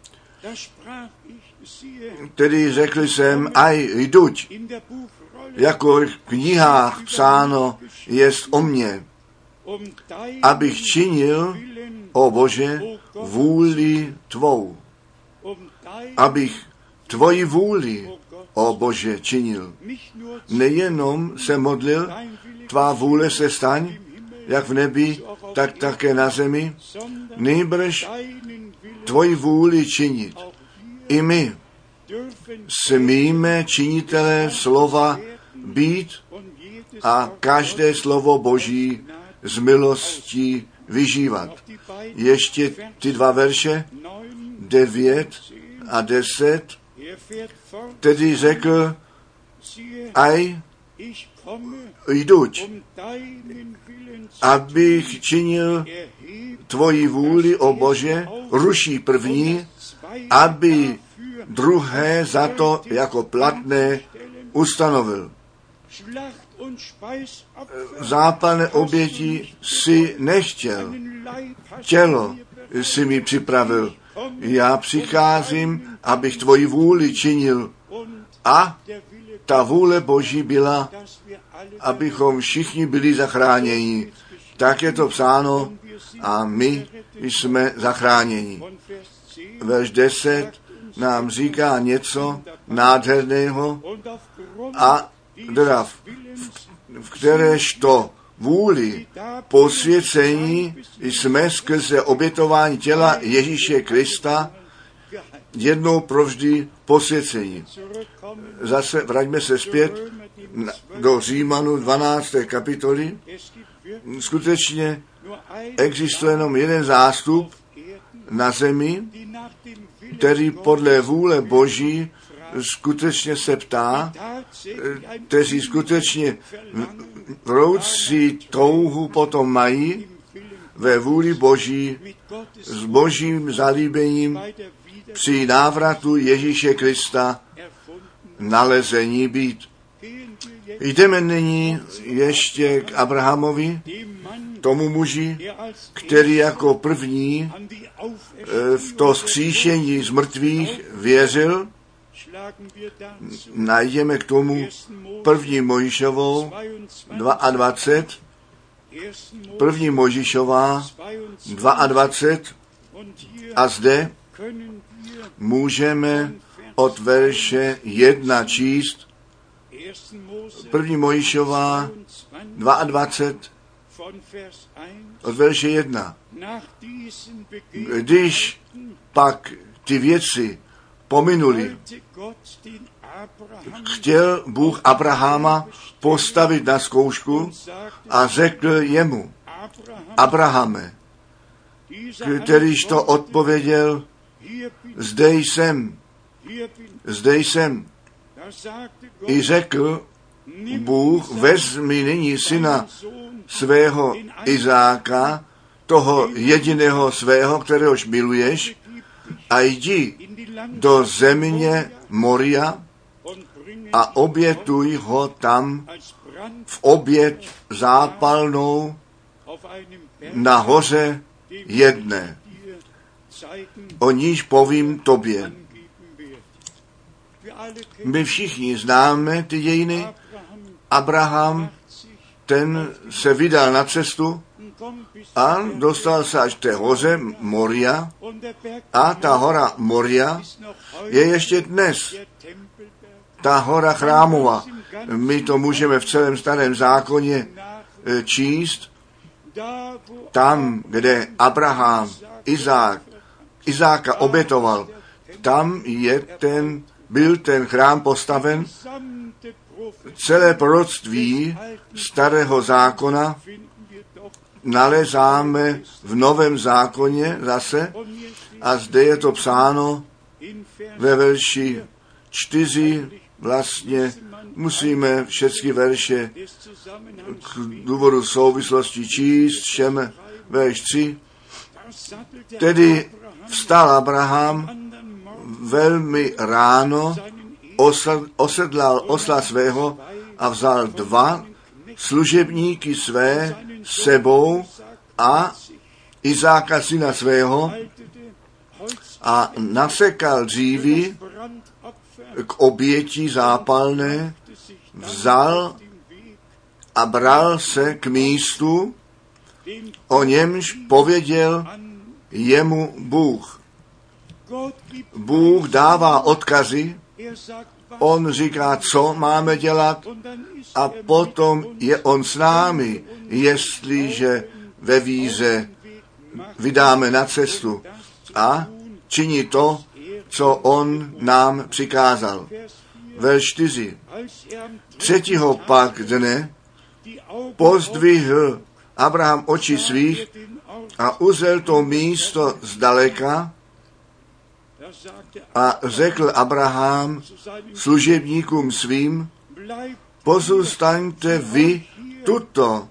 Tedy řekl jsem, aj jduť, jako v knihách psáno jest o mně, abych činil, o Bože, vůli tvou. Abych tvoji vůli, o Bože, činil. Nejenom se modlil, tvá vůle se staň, jak v nebi, tak také na zemi, nejbrž tvoji vůli činit. I my smíme činitelé slova být a každé slovo Boží z milostí vyžívat. Ještě ty dva verše, devět a deset, tedy řekl, aj jduť, abych činil tvoji vůli, o Bože, ruší první, aby druhé za to jako platné ustanovil. Zápalné oběti si nechtěl, tělo si mi připravil. Já přicházím, abych tvoji vůli činil. A ta vůle Boží byla, abychom všichni byli zachráněni. Tak je to psáno a my jsme zachráněni. Verš deset nám říká něco nádherného a teda v, v kteréžto vůli posvěcení jsme skrze obětování těla Ježíše Krista jednou provždy posvěcení. Zase vraťme se zpět do Římanů dvanácté kapitoly. Skutečně existuje jenom jeden zástup na zemi, který podle vůle Boží skutečně se ptá, kteří skutečně vroucí touhu potom mají ve vůli Boží s Božím zalíbením při návratu Ježíše Krista nalezení být. Jdeme nyní ještě k Abrahamovi, tomu muži, který jako první v to vzkříšení z mrtvých věřil. Najdeme k tomu první Mojžíšovou dvacet dva, první Mojžíšová dvacet dva a zde můžeme od verše jedna číst. První Mojžíšová dvacet dva od verše jedna. Když pak ty věci pominuli, chtěl Bůh Abrahama postavit na zkoušku a řekl jemu, Abrahame, kterýž to odpověděl, zde jsem, zde jsem. I řekl Bůh, vezmi nyní syna svého Izáka, toho jediného svého, kteréhož miluješ, a jdi do země Moria a obětuj ho tam v oběť zápalnou na hoře jedné. O níž povím tobě. My všichni známe ty dějiny. Abraham, ten se vydal na cestu a dostal se až k té hoře Moria. A ta hora Moria je ještě dnes ta hora chrámová. My to můžeme v celém starém zákoně číst. Tam, kde Abraham Izák, Izáka obětoval, tam je ten, byl ten chrám postaven. Celé proroctví starého zákona nalezáme v Novém zákoně zase a zde je to psáno ve verši čtyři, vlastně musíme všechny verše k důvodu souvislosti číst, všem verš tři. Tedy vstal Abraham velmi ráno, osedlal osla svého a vzal dva služebníky své sebou a Izáka syna svého a nasekal dříví k oběti zápalné, vzal a bral se k místu, o němž pověděl jemu Bůh. Bůh dává odkazy, on říká, co máme dělat a potom je on s námi, jestliže ve víře vydáme na cestu a činí to, co on nám přikázal. Verš čtyři. Třetího pak dne pozdvihl Abraham oči svých a uzel to místo zdaleka a řekl Abraham služebníkům svým, pozůstaňte vy tuto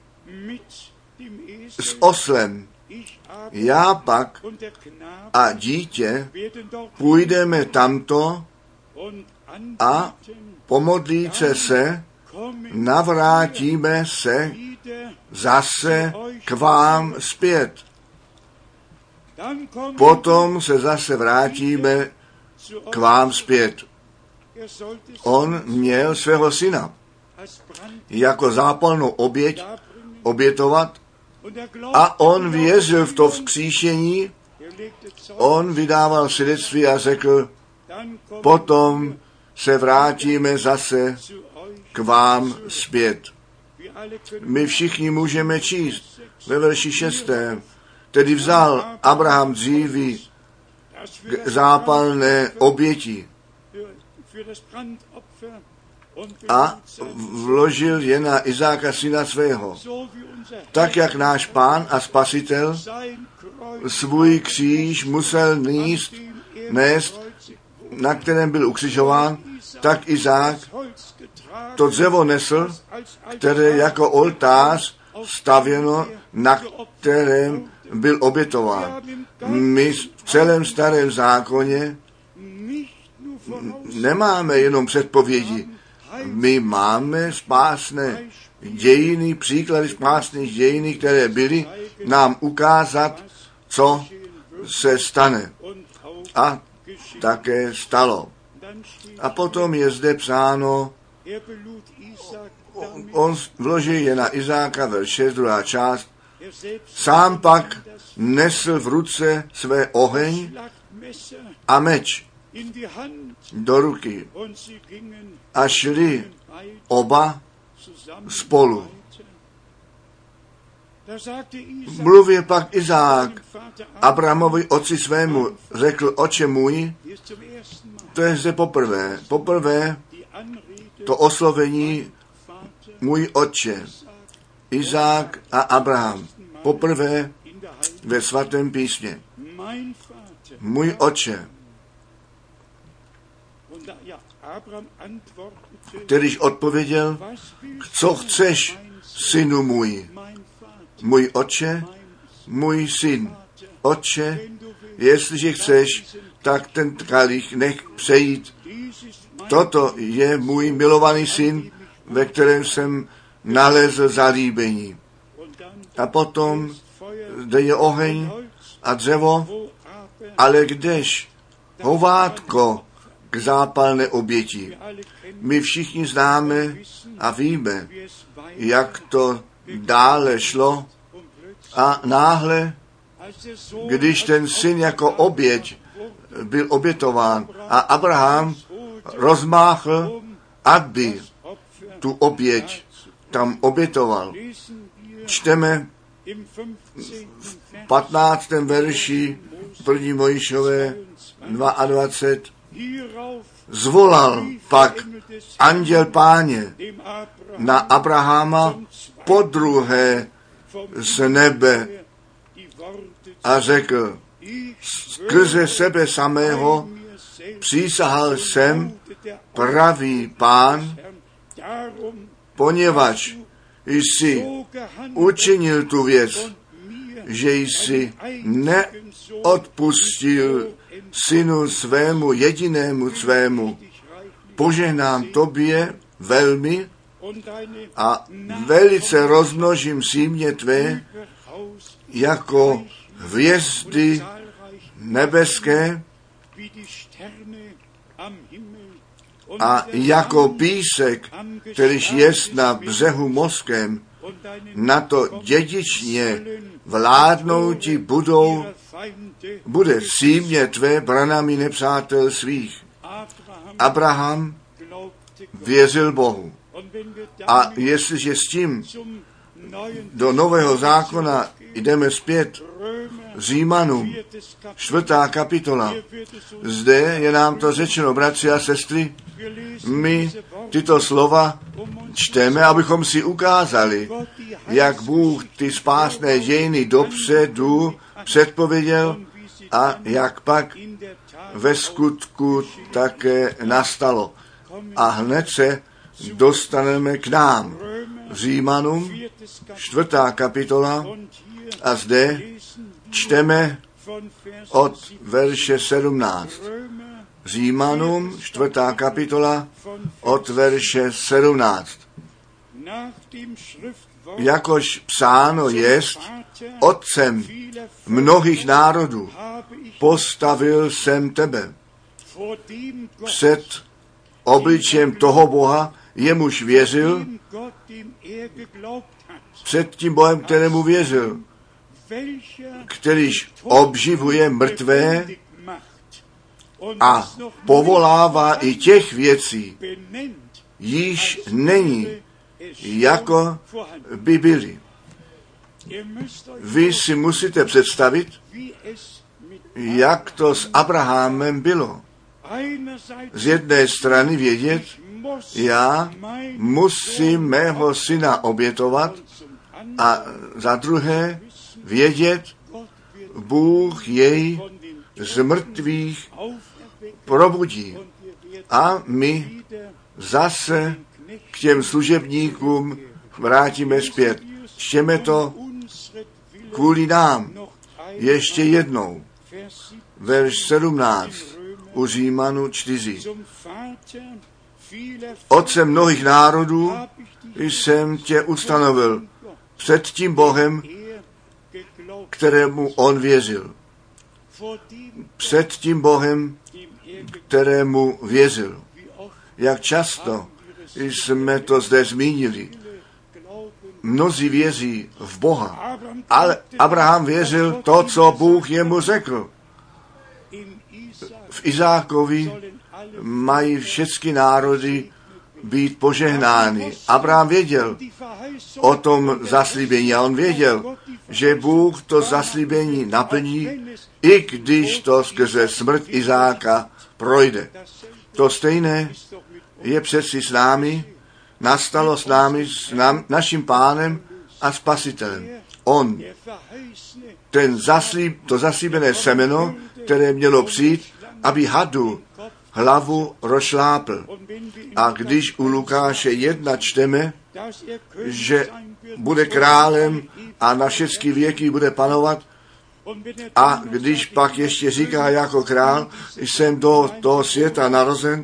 s oslem, já pak a dítě půjdeme tamto a pomodlíce se, navrátíme se zase k vám zpět. Potom se zase vrátíme k vám zpět. On měl svého syna jako zápalnou oběť obětovat a on věřil v to vzkříšení, on vydával svědectví a řekl, potom se vrátíme zase k vám zpět. My všichni můžeme číst ve verši šestém. Tedy vzal Abraham dříví k zápalné oběti a vložil je na Izáka syna svého. Tak, jak náš Pán a Spasitel svůj kříž musel nést, nést, na kterém byl ukřižován, tak Izák to dřevo nesl, které jako oltář stavěno, na kterém byl obětován. My v celém starém zákoně nemáme jenom předpovědi, my máme spásné dějiny, příklady spásných dějiny, které byly nám ukázat, co se stane. A také stalo. A potom je zde psáno, on vložil je na Izáka, verš šest, druhá část, sám pak nesl v ruce své oheň a meč do ruky a šli oba spolu. Mluvil pak Izák Abrahamovi otci svému, řekl, oče můj, to je zde poprvé, poprvé to oslovení můj otče, Izák a Abraham, poprvé ve svatém písmě. Můj otče, kterýž odpověděl, co chceš, synu můj, můj otče, můj syn, otče, jestliže chceš, tak ten kalich nech přejít. Toto je můj milovaný syn, ve kterém jsem nalezl zalíbení. A potom zde je oheň a dřevo, ale kdež hovátko k zápalné oběti. My všichni známe a víme, jak to dále šlo a náhle, když ten syn jako oběť byl obětován a Abraham rozmáchl, aby tu oběť tam obětoval. Čteme v patnáctém verši první Mojžíšové dvacet dva. Zvolal pak anděl Páně na Abrahama podruhé z nebe a řekl, skrze sebe samého přísahal jsem, pravý Pán, poněvadž jsi učinil tu věc, že jsi neodpustil synu svému, jedinému svému. Požehnám tobě velmi a velice rozmnožím símě tvé jako hvězdy nebeské a jako písek, kterýž jest na břehu mořském, na to dědičně vládnouti budou, bude símě tvé branami nepřátel svých. Abraham věřil Bohu. A jestliže s tím do Nového zákona jdeme zpět, Římanům, čtvrtá kapitola, zde je nám to řečeno, bratři a sestry, my tyto slova čteme, abychom si ukázali, jak Bůh ty spásné dějiny dopředu předpověděl a jak pak ve skutku také nastalo. A hned se dostaneme k nám. Římanům, čtvrtá kapitola, a zde čteme od verše sedmnáct. Římanům, čtvrtá kapitola, od verše sedmnáct. Jakož psáno jest, otcem mnohých národů postavil jsem tebe před obličem toho Boha, jemuž věřil, před tím Bohem, kterému věřil, kterýž obživuje mrtvé a povolává i těch věcí, již není, jako by byly. Vy si musíte představit, jak to s Abrahamem bylo. Z jedné strany vědět, já musím mého syna obětovat, a za druhé vědět, Bůh jej z mrtvých probudí. A my zase k těm služebníkům vrátíme zpět. Čtěme to kvůli nám. Ještě jednou. Verš sedmnáct u Římanů čtyři. Otcem mnohých národů jsem tě ustanovil před tím Bohem, kterému on věřil. Před tím Bohem, kterému věřil. Jak často jsme to zde zmínili. Mnozí věří v Boha, ale Abraham věřil to, co Bůh jemu řekl. V Izákovi mají všechny národy být požehnány. Abraham věděl o tom zaslíbení a on věděl, že Bůh to zaslíbení naplní, i když to skrze smrt Izáka projde. To stejné je přeci s námi, nastalo s námi, s nám, naším Pánem a Spasitelem. On, ten zaslíb, to zaslíbené semeno, které mělo přijít, aby hadu hlavu rozšlápl. A když u Lukáše jedna čteme, že bude králem a na všechny věky bude panovat, a když pak ještě říká jako král, jsem do toho světa narozen,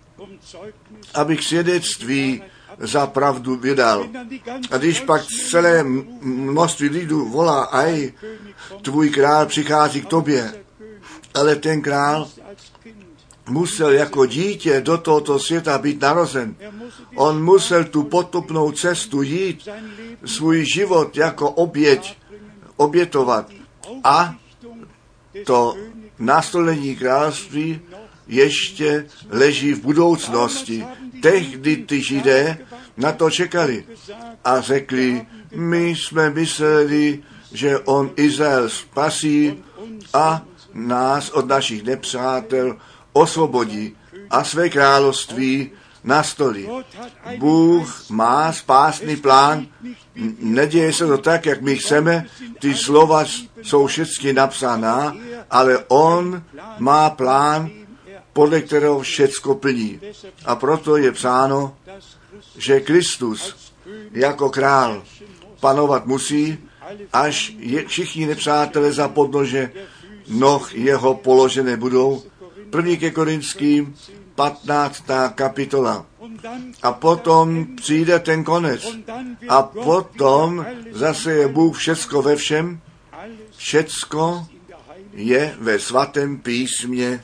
abych svědectví za pravdu vydal. A když pak celé množství lidů volá, aj, tvůj král přichází k tobě, ale ten král musel jako dítě do tohoto světa být narozen. On musel tu potupnou cestu jít, svůj život jako oběť obětovat. A to nastolení království ještě leží v budoucnosti. Tehdy ty Židé na to čekali a řekli, my jsme mysleli, že on Izrael spasí a nás od našich nepřátel osvobodí a své království nastolí. Bůh má spásný plán, neděje se to tak, jak my chceme, ty slova jsou všechny napsaná, ale on má plán, podle kterého všecko plní. A proto je psáno, že Kristus jako král panovat musí, až je, všichni nepřátelé za podnože noh jeho položené budou. První ke Korinským, patnáctá kapitola. A potom přijde ten konec. A potom zase je Bůh všecko ve všem. Všecko je ve svatém písmě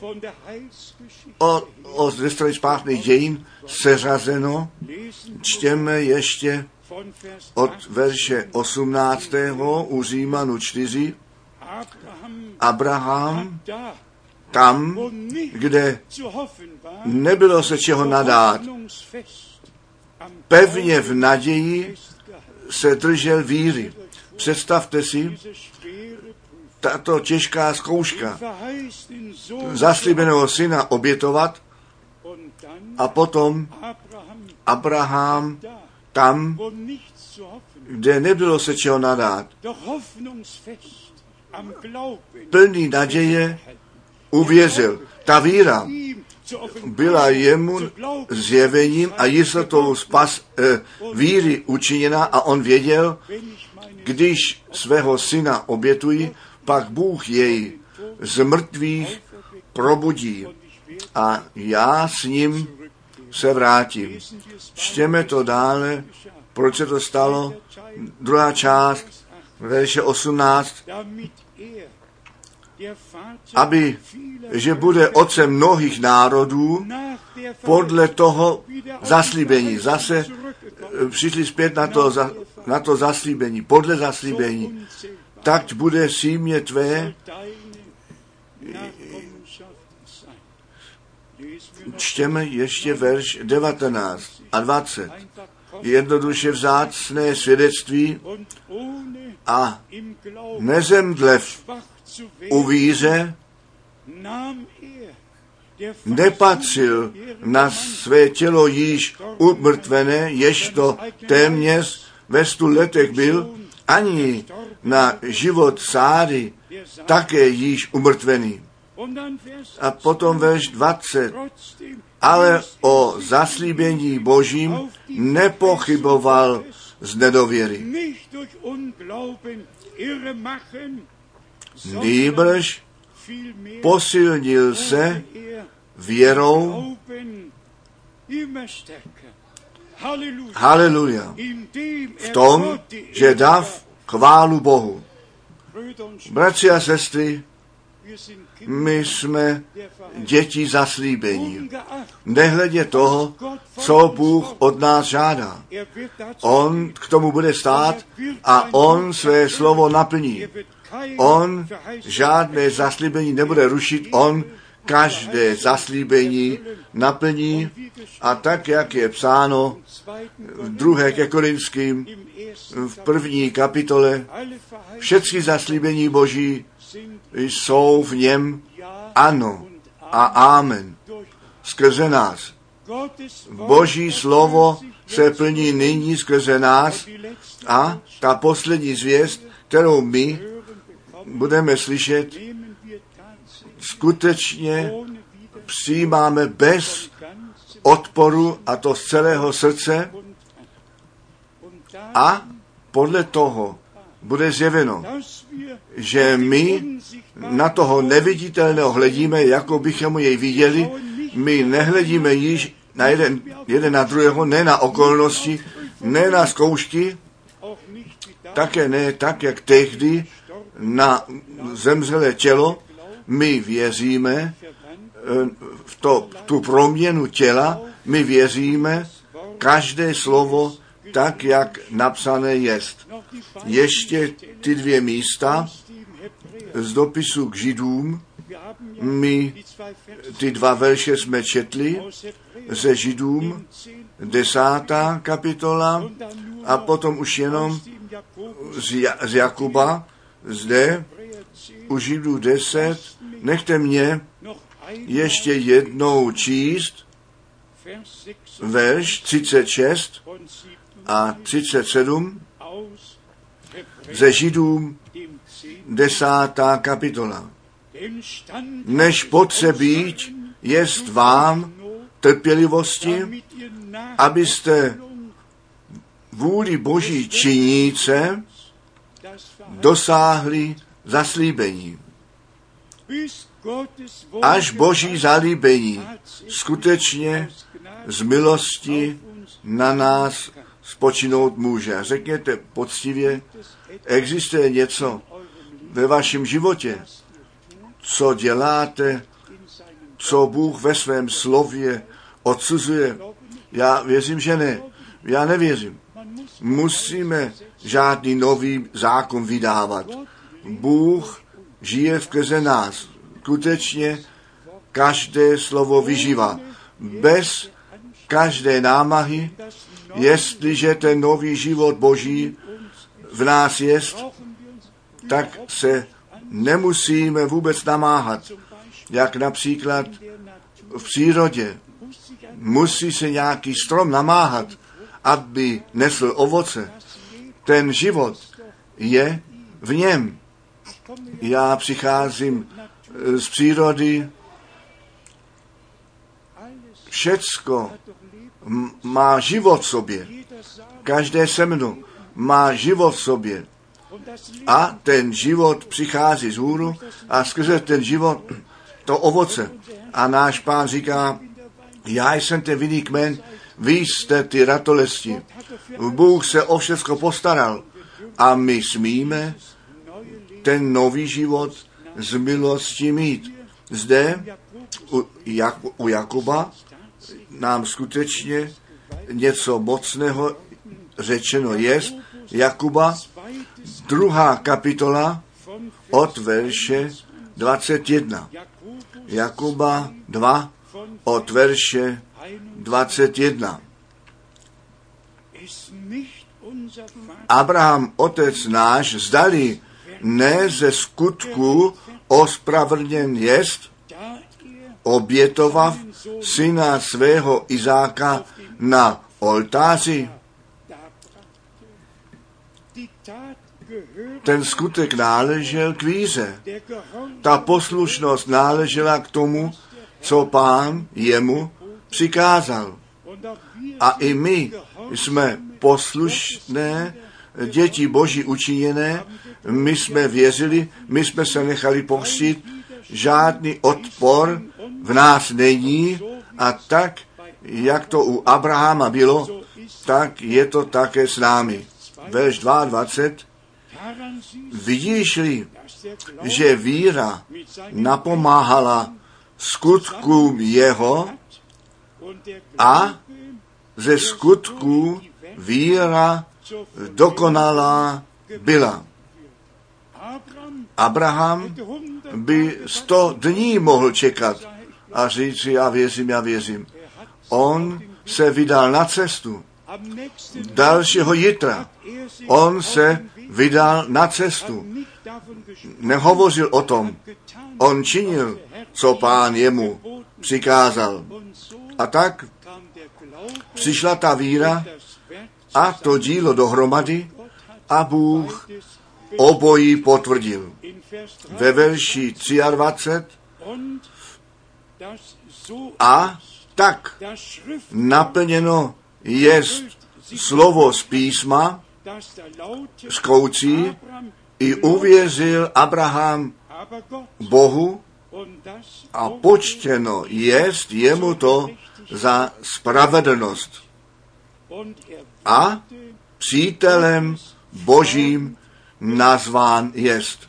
o, o ze strany spásných dějin seřazeno. Čtěme ještě od verše osmnáctého u Římanu čtyři. Abraham tam, kde nebylo se čeho nadát, pevně v naději se držel víry. Představte si, tato těžká zkouška zaslíbeného syna obětovat a potom Abraham tam, kde nebylo se čeho nadát, plný naděje uvěřil. Ta víra byla jemu zjevením a jistotou spas, eh, víry učiněna a on věděl, když svého syna obětují, pak Bůh jej z mrtvých probudí a já s ním se vrátím. Čtěme to dále, proč se to stalo, druhá část, verše osmnáct, aby, že bude otcem mnohých národů podle toho zaslíbení. Zase přišli zpět na to, na to zaslíbení, podle zaslíbení. Tak bude símě tvé. Čtěme ještě verš devatenáct a dvacet. Jednoduše vzácné svědectví a nezemdlev u víře nepatřil na své tělo již umrtvené, jež to téměř ve stu letech byl, ani na život Sáry také již umrtvený. A potom verš dvacet. Ale o zaslíbení Božím nepochyboval z nedověry. Nýbrž posilnil se věrou. Haleluja. V tom, že dav chválu Bohu. Bratři a sestry, my jsme děti zaslíbení. Nehledě toho, co Bůh od nás žádá. On k tomu bude stát a on své slovo naplní. On žádné zaslíbení nebude rušit, on každé zaslíbení naplní a tak, jak je psáno v druhé ke Korinským v první kapitole, všechny zaslíbení Boží jsou v něm ano a amen skrze nás. Boží slovo se plní nyní skrze nás a ta poslední zvěst, kterou my budeme slyšet, skutečně přijímáme bez odporu, a to z celého srdce, a podle toho bude zjeveno, že my na toho neviditelného hledíme, jako bychom jej viděli. My nehledíme již na jeden, jeden na druhého, ne na okolnosti, ne na zkoušky, také ne tak, jak tehdy na zemřelé tělo. My věříme v to, tu proměnu těla, my věříme každé slovo tak, jak napsané jest. Ještě ty dvě místa z dopisu k Židům, my ty dva verše jsme četli ze Židům, desátá kapitola a potom už jenom z, ja, z Jakuba, zde u Židů deset, nechte mě ještě jednou číst verš třicet šest a třicet sedm ze Židům desátá kapitola. Než potřebíť jest vám trpělivosti, abyste vůli Boží činíce dosáhli zaslíbení. Až Boží zalíbení skutečně z milosti na nás spočinout může. A řekněte poctivě, existuje něco ve vašem životě, co děláte, co Bůh ve svém slově odsuzuje. Já věřím, že ne. Já nevěřím. Musíme žádný nový zákon vydávat. Bůh žije skrze nás. Skutečně každé slovo vyžívá. Bez každé námahy, jestliže ten nový život Boží v nás jest, tak se nemusíme vůbec namáhat. Jak například v přírodě musí se nějaký strom namáhat, aby nesl ovoce. Ten život je v něm. Já přicházím z přírody, všecko má život v sobě. Každé semeno má život v sobě. A ten život přichází z hůru a skrze ten život to ovoce. A náš Pán říká, já jsem ten vinný kmen, vy jste ty ratolesti. Bůh se o všecko postaral a my smíme ten nový život z milosti mít. Zde u, Jak, u Jakuba nám skutečně něco mocného řečeno jest. Jakuba, druhá kapitola od verše dvacet jedna. Jakuba dva od verše dvacet jedna. Abraham, otec náš, zdali ne ze skutku ospravedlněn jest, obětovav syna svého Izáka na oltáři. Ten skutek náležel k víře. Ta poslušnost náležela k tomu, co Pán jemu přikázal. A i my jsme poslušné děti Boží učiněné, my jsme věřili, my jsme se nechali pokřtít, žádný odpor v nás není a tak, jak to u Abrahama bylo, tak je to také s námi. Verš dvacet dva. Vidíš-li, že víra napomáhala skutkům jeho a ze skutků víra dokonalá byla. Abraham by sto dní mohl čekat a říci, já věřím, já věřím. On se vydal na cestu. Dalšího jitra on se vydal na cestu. Nehovořil o tom. On činil, co Pán jemu přikázal. A tak přišla ta víra a to dílo dohromady a Bůh obojí potvrdil. Ve verši dvacet tři a tak naplněno jest slovo z písma zkoucí, i uvěřil Abraham Bohu a počtěno jest jemu to za spravedlnost. A přítelem Božím nazván jest.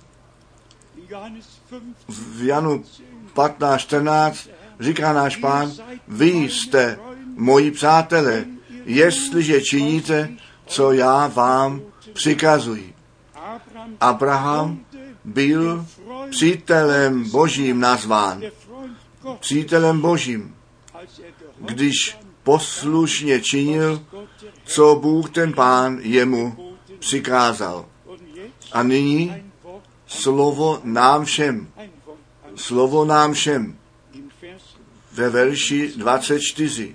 V Janu patnáct čtrnáct říká náš Pán, vy jste moji přátelé, jestliže činíte, co já vám přikazuji. Abraham byl přítelem Božím nazván. Přítelem Božím, když poslušně činil, co Bůh ten Pán jemu přikázal. A nyní slovo nám všem. Slovo nám všem. Ve verši dvacet čtyři.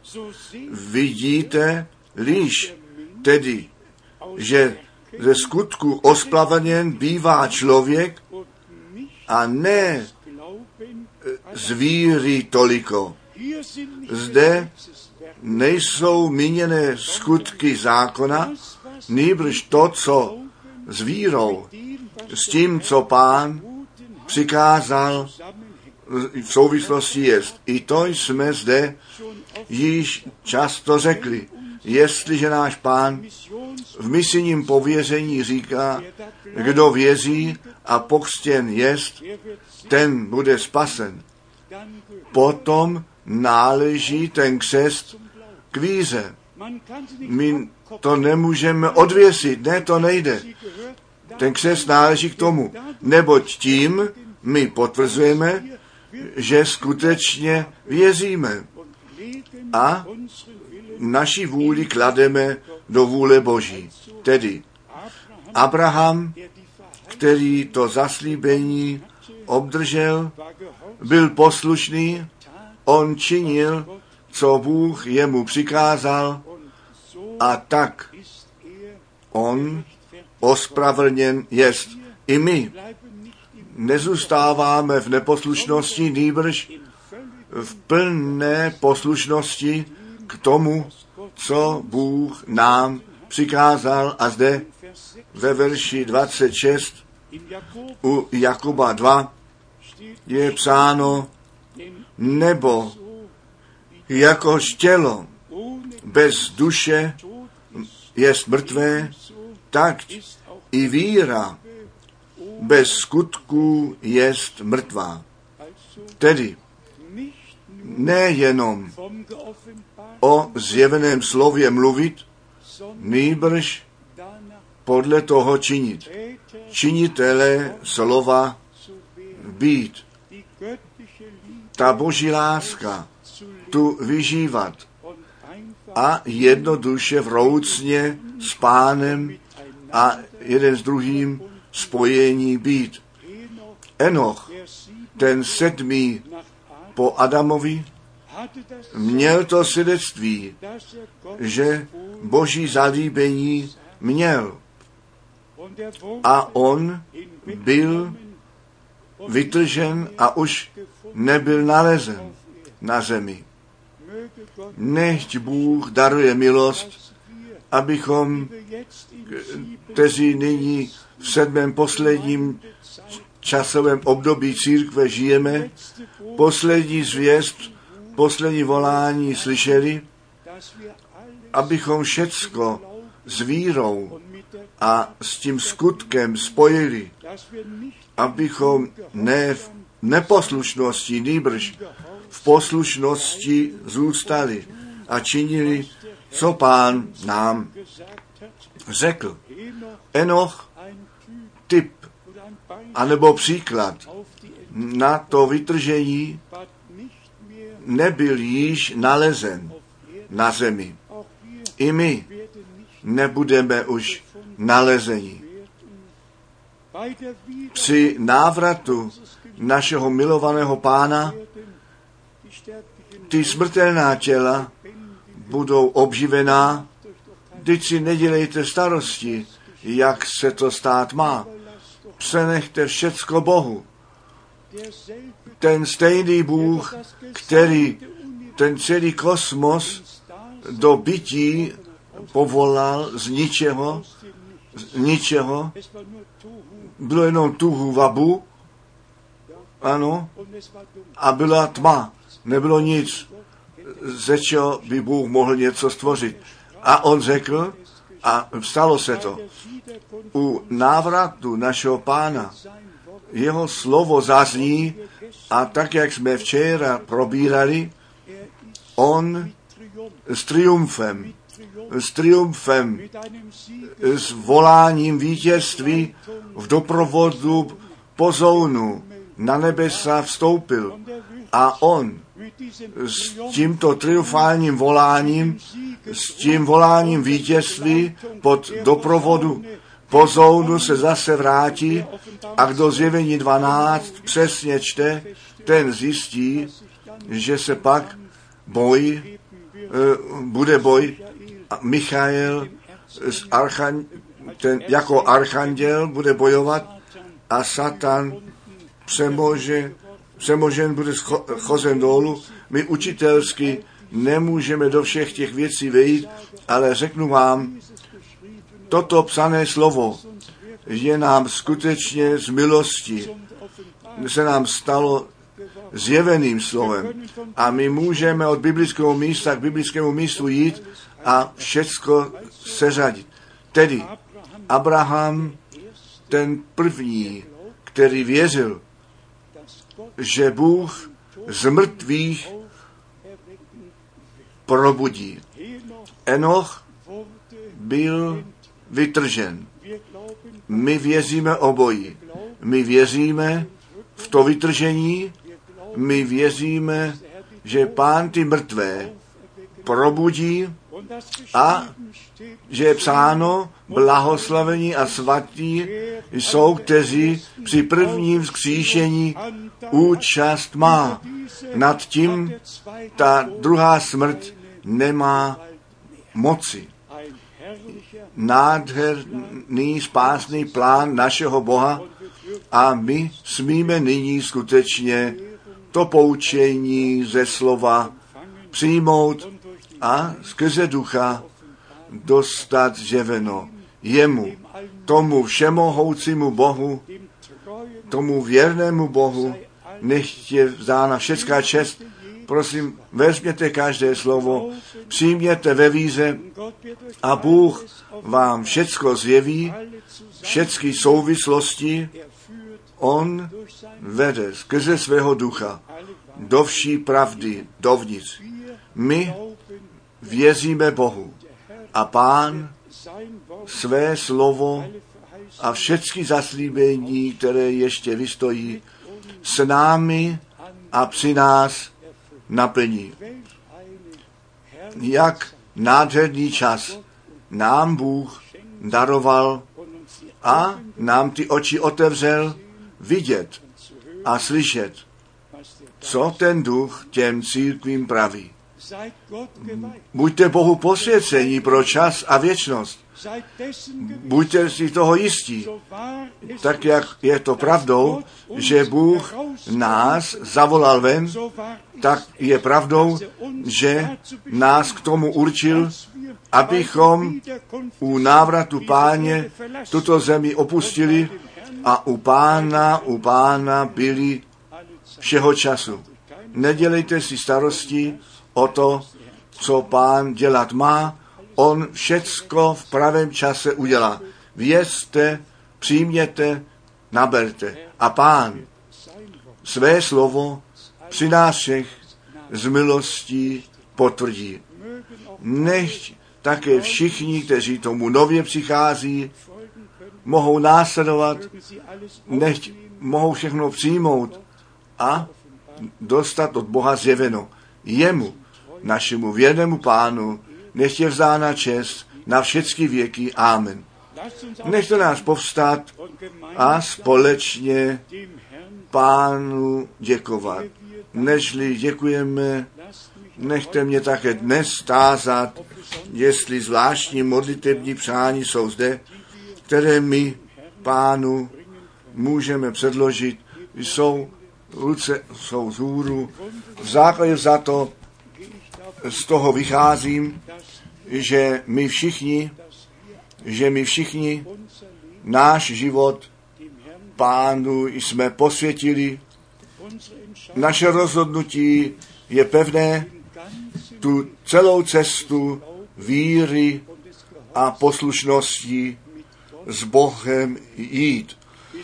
Vidíte líž, tedy, že ze skutku ospravedlněn bývá člověk a ne z víry toliko. Zde nejsou míněné skutky zákona, nýbrž to, co s vírou, s tím, co Pán přikázal v souvislosti jest. I to jsme zde již často řekli. Jestliže náš Pán v misijním pověření říká, kdo věří a pokřtěn jest, ten bude spasen. Potom náleží ten křest k víře. My to nemůžeme odvěsit, ne, to nejde. Ten křest náleží k tomu, neboť tím my potvrzujeme, že skutečně věříme a naši vůli klademe do vůle Boží. Tedy Abraham, který to zaslíbení obdržel, byl poslušný, on činil, co Bůh jemu přikázal, a tak on ospravedlněn jest. I my nezůstáváme v neposlušnosti, nýbrž v plné poslušnosti k tomu, co Bůh nám přikázal. A zde ve verši dvacet šest u Jakuba dva je psáno, nebo jakož tělo bez duše jest mrtvé, tak i víra bez skutků jest mrtvá. Tedy nejenom o zjeveném slově mluvit, nýbrž podle toho činit. Činitele slova být. Ta Boží láska tu vyžívat a jednoduše vroucně s Pánem a jeden s druhým spojení být. Enoch, ten sedmý po Adamovi, měl to svědectví, že Boží zalíbení měl. A on byl vytržen a už nebyl nalezen na zemi. Nechť Bůh daruje milost, abychom, kteří nyní v sedmém posledním časovém období církve žijeme, poslední zvěst, poslední volání slyšeli, abychom všecko s vírou a s tím skutkem spojili, abychom ne v neposlušnosti, nýbrž v poslušnosti zůstali a činili, co Pán nám řekl. Enoch, typ, anebo příklad na to vytržení nebyl již nalezen na zemi. I my nebudeme už nalezeni. Při návratu našeho milovaného Pána ty smrtelná těla budou obživená. Vždyť si nedělejte starosti, jak se to stát má. Přenechte všecko Bohu. Ten stejný Bůh, který ten celý kosmos do bytí povolal z ničeho, z ničeho, bylo jenom tuhu vabu, ano, a byla tma, nebylo nic, ze čeho by Bůh mohl něco stvořit. A on řekl, a stalo se to, u návratu našeho Pána, jeho slovo zazní, a tak, jak jsme včera probírali, on s triumfem, s triumfem, s voláním vítězství v doprovodu pozounu na nebesa vstoupil. A on s tímto triumfálním voláním, s tím voláním vítězství pod doprovodu pozounu se zase vrátí a kdo zjevení dvanáct přesně čte, ten zjistí, že se pak boj, bude boj a Michael archan, ten jako archanděl bude bojovat a Satan přemože, přemožen bude chozen dolů. My učitelsky nemůžeme do všech těch věcí vejít, ale řeknu vám, toto psané slovo je nám skutečně z milosti, se nám stalo zjeveným slovem. A my můžeme od biblického místa k biblickému místu jít a všecko seřadit. Tedy Abraham, ten první, který věřil, že Bůh z mrtvých probudí. Enoch byl vytržen. My věříme obojí. My věříme v to vytržení, my věříme, že Pán ty mrtvé probudí a že je psáno, blahoslavení a svatí jsou, kteří při prvním vzkříšení účast má. Nad tím ta druhá smrt nemá moci. Nádherný spásný plán našeho Boha a my smíme nyní skutečně to poučení ze slova přijmout a skrze ducha dostat zjeveno jemu, tomu všemohoucímu Bohu, tomu věrnému Bohu, nechť je vzána všecká čest. Prosím, vezměte každé slovo, přijměte ve víře a Bůh vám všecko zjeví, všecky souvislosti, on vede skrze svého ducha do vší pravdy dovnitř. My věříme Bohu a Pán své slovo a všechny zaslíbení, které ještě vystojí, s námi a při nás naplní. Jak nádherný čas nám Bůh daroval a nám ty oči otevřel vidět a slyšet, co ten duch těm církvím praví. Buďte Bohu posvěcení pro čas a věčnost. Buďte si toho jistí, tak jak je to pravdou, že Bůh nás zavolal ven, tak je pravdou, že nás k tomu určil, abychom u návratu Páně tuto zemi opustili a u Pána, u Pána byli všeho času. Nedělejte si starosti o to, co Pán dělat má, on všecko v pravém čase udělá. Věřte, přijměte, naberte. A Pán své slovo při nás všech z milostí potvrdí. Nechť také všichni, kteří tomu nově přichází, mohou následovat, nechť mohou všechno přijmout a dostat od Boha zjeveno. jemu, našemu věrnému Pánu, nech je vzána čest na všechny věky. Amen. Nechte nás povstat a společně Pánu děkovat. Nežli děkujeme, nechte mě také dnes tázat, jestli zvláštní modlitební přání jsou zde, které my Pánu můžeme předložit. Jsou ruce, jsou vzhůru. V základě za to z toho vycházím, že my všichni, že my všichni náš život Pánu jsme posvětili. Naše rozhodnutí je pevné, tu celou cestu víry a poslušnosti s Bohem jít.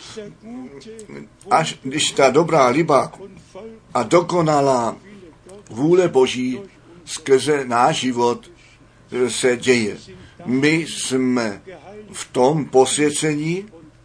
Až když ta dobrá liba a dokonalá vůle Boží skrze náš život se děje. My jsme v tom posvěcení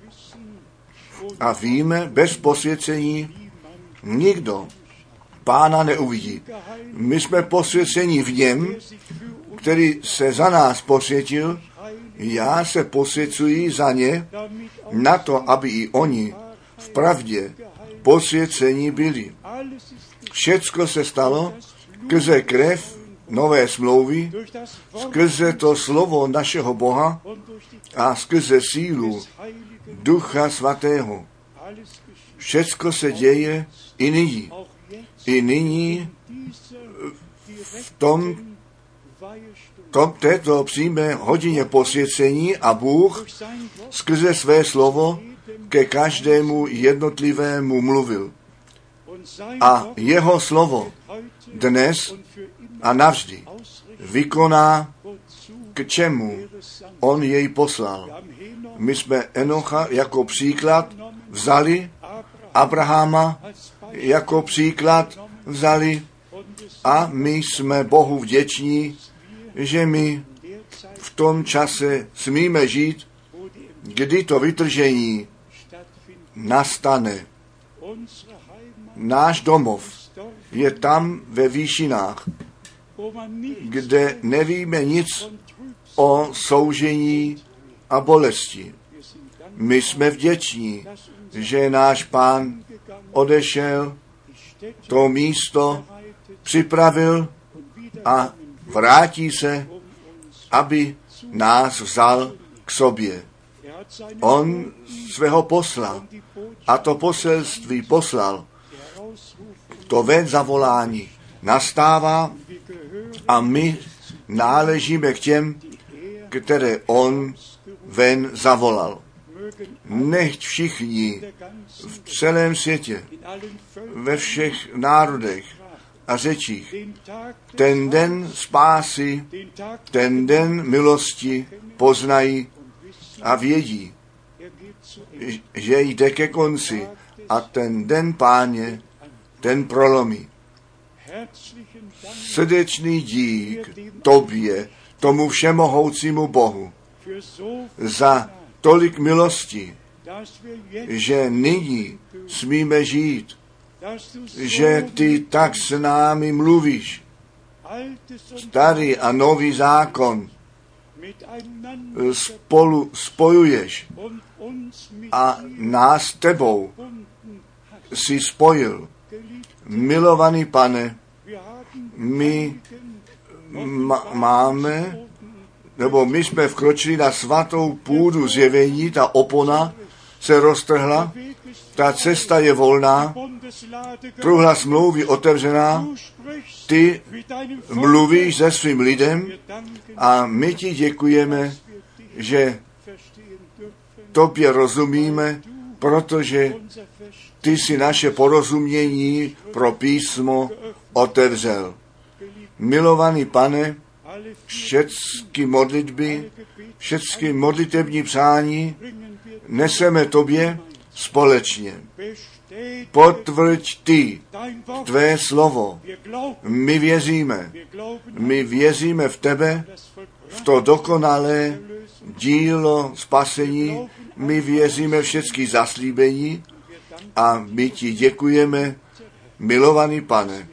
a víme, bez posvěcení nikdo Pána neuvidí. My jsme posvěcení v něm, který se za nás posvětil. Já se posvěcuji za ně, na to, aby i oni v pravdě posvěcení byli. Všecko se stalo skrze krev nové smlouvy, skrze to slovo našeho Boha a skrze sílu Ducha Svatého. Všecko se děje i nyní. I nyní v tom, tom této přímé hodině posvěcení a Bůh skrze své slovo ke každému jednotlivému mluvil. A jeho slovo dnes a navždy vykoná, k čemu on jej poslal. My jsme Enocha jako příklad vzali, Abrahama jako příklad vzali a my jsme Bohu vděční, že my v tom čase smíme žít, kdy to vytržení nastane. Náš domov je tam ve výšinách, kde nevíme nic o soužení a bolesti. My jsme vděční, že náš Pán odešel, to místo připravil a vrátí se, aby nás vzal k sobě. On svého posla a to poselství poslal. To ven zavolání nastává a my náležíme k těm, které on ven zavolal. Nechť všichni v celém světě, ve všech národech a řečích, ten den spásy, ten den milosti poznají a vědí, že jde ke konci a ten den Páně, ten prolomí. Srdečný dík tobě, tomu všemohoucímu Bohu, za tolik milosti, že nyní smíme žít, že ty tak s námi mluvíš. Starý a nový zákon spolu spojuješ a nás tebou si spojil. Milovaný Pane, my ma- máme, nebo my jsme vkročili na svatou půdu zjevení, ta opona se roztrhla, ta cesta je volná, truhla smlouvy otevřená, ty mluvíš se svým lidem a my ti děkujeme, že tobě rozumíme, protože ty si naše porozumění pro písmo otevřel. Milovaný Pane, všechny modlitby, všechny modlitební přání neseme tobě společně. Potvrď ty tvé slovo. My věříme. My věříme v tebe, v to dokonalé dílo spasení. My věříme všechny zaslíbení a my ti děkujeme, milovaný Pane,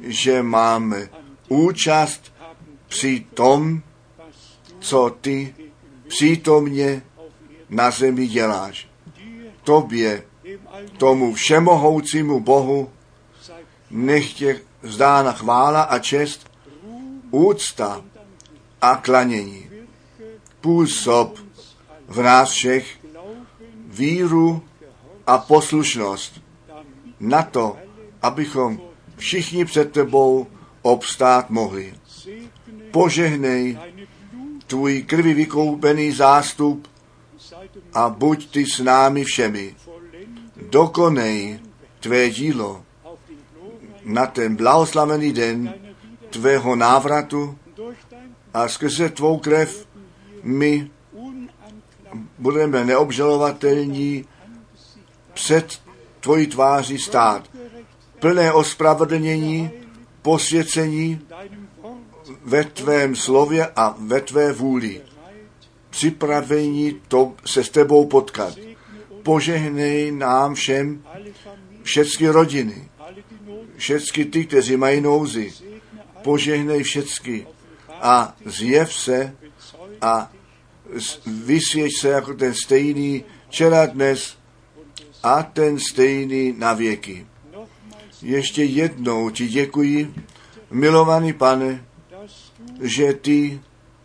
že máme účast při tom, co ty přítomně na zemi děláš. Tobě, tomu všemohoucímu Bohu, nech tě vzdána chvála a čest, úcta a klanění. Působ v nás všech víru a poslušnost na to, abychom všichni před tebou obstát mohli. Požehnej tvůj krvi vykoupený zástup a buď ty s námi všemi. Dokonej tvé dílo na ten blahoslavený den tvého návratu a skrze tvou krev my budeme neobžalovatelní před tvojí tváří stát. Plné ospravedlnění, posvěcení ve tvém slově a ve tvé vůli. Připravení to se s tebou potkat. Požehnej nám všem, všechny rodiny, všechny ty, kteří mají nouzi. Požehnej všechny a zjev se a vysvěť se jako ten stejný včera, dnes a ten stejný na věky. Ještě jednou ti děkuji, milovaný Pane, že ty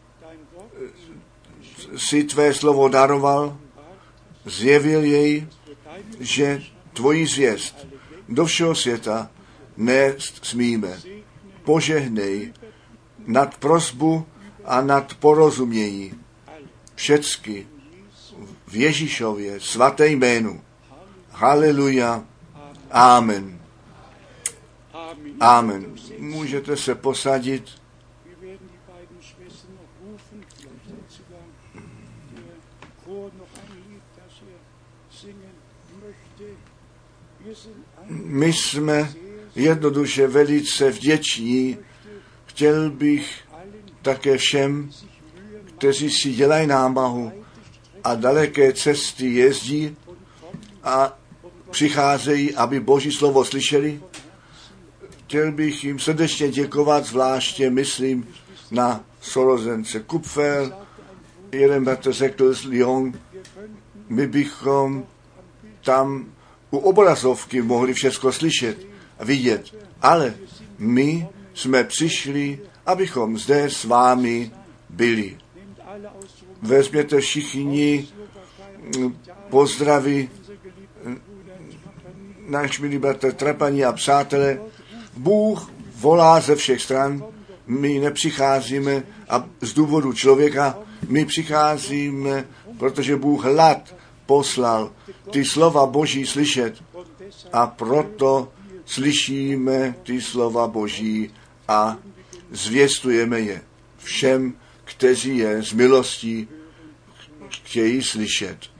si tvé slovo daroval, zjevil jej, že tvoji zvěst do všeho světa nést smíme. Požehnej nad prosbu a nad porozumění všecky v Ježíšově svaté jménu. Haleluja. Amen. Amen. Můžete se posadit. My jsme jednoduše velice vděční. Chtěl bych také všem, kteří si dělají námahu a daleké cesty jezdí a přicházejí, aby Boží slovo slyšeli. Chtěl bych jim srdečně děkovat, zvláště myslím na sorozence Kupfer. Jeden bratr řekl z Lyon, my bychom tam u obrazovky mohli všechno slyšet a vidět, ale my jsme přišli, abychom zde s vámi byli. Vezměte všichni pozdraví náš milý bratr Trapani a přátelé. Bůh volá ze všech stran, my nepřicházíme a z důvodu člověka, my přicházíme, protože Bůh hlad poslal ty slova Boží slyšet a proto slyšíme ty slova Boží a zvěstujeme je všem, kteří je z milostí chtějí slyšet.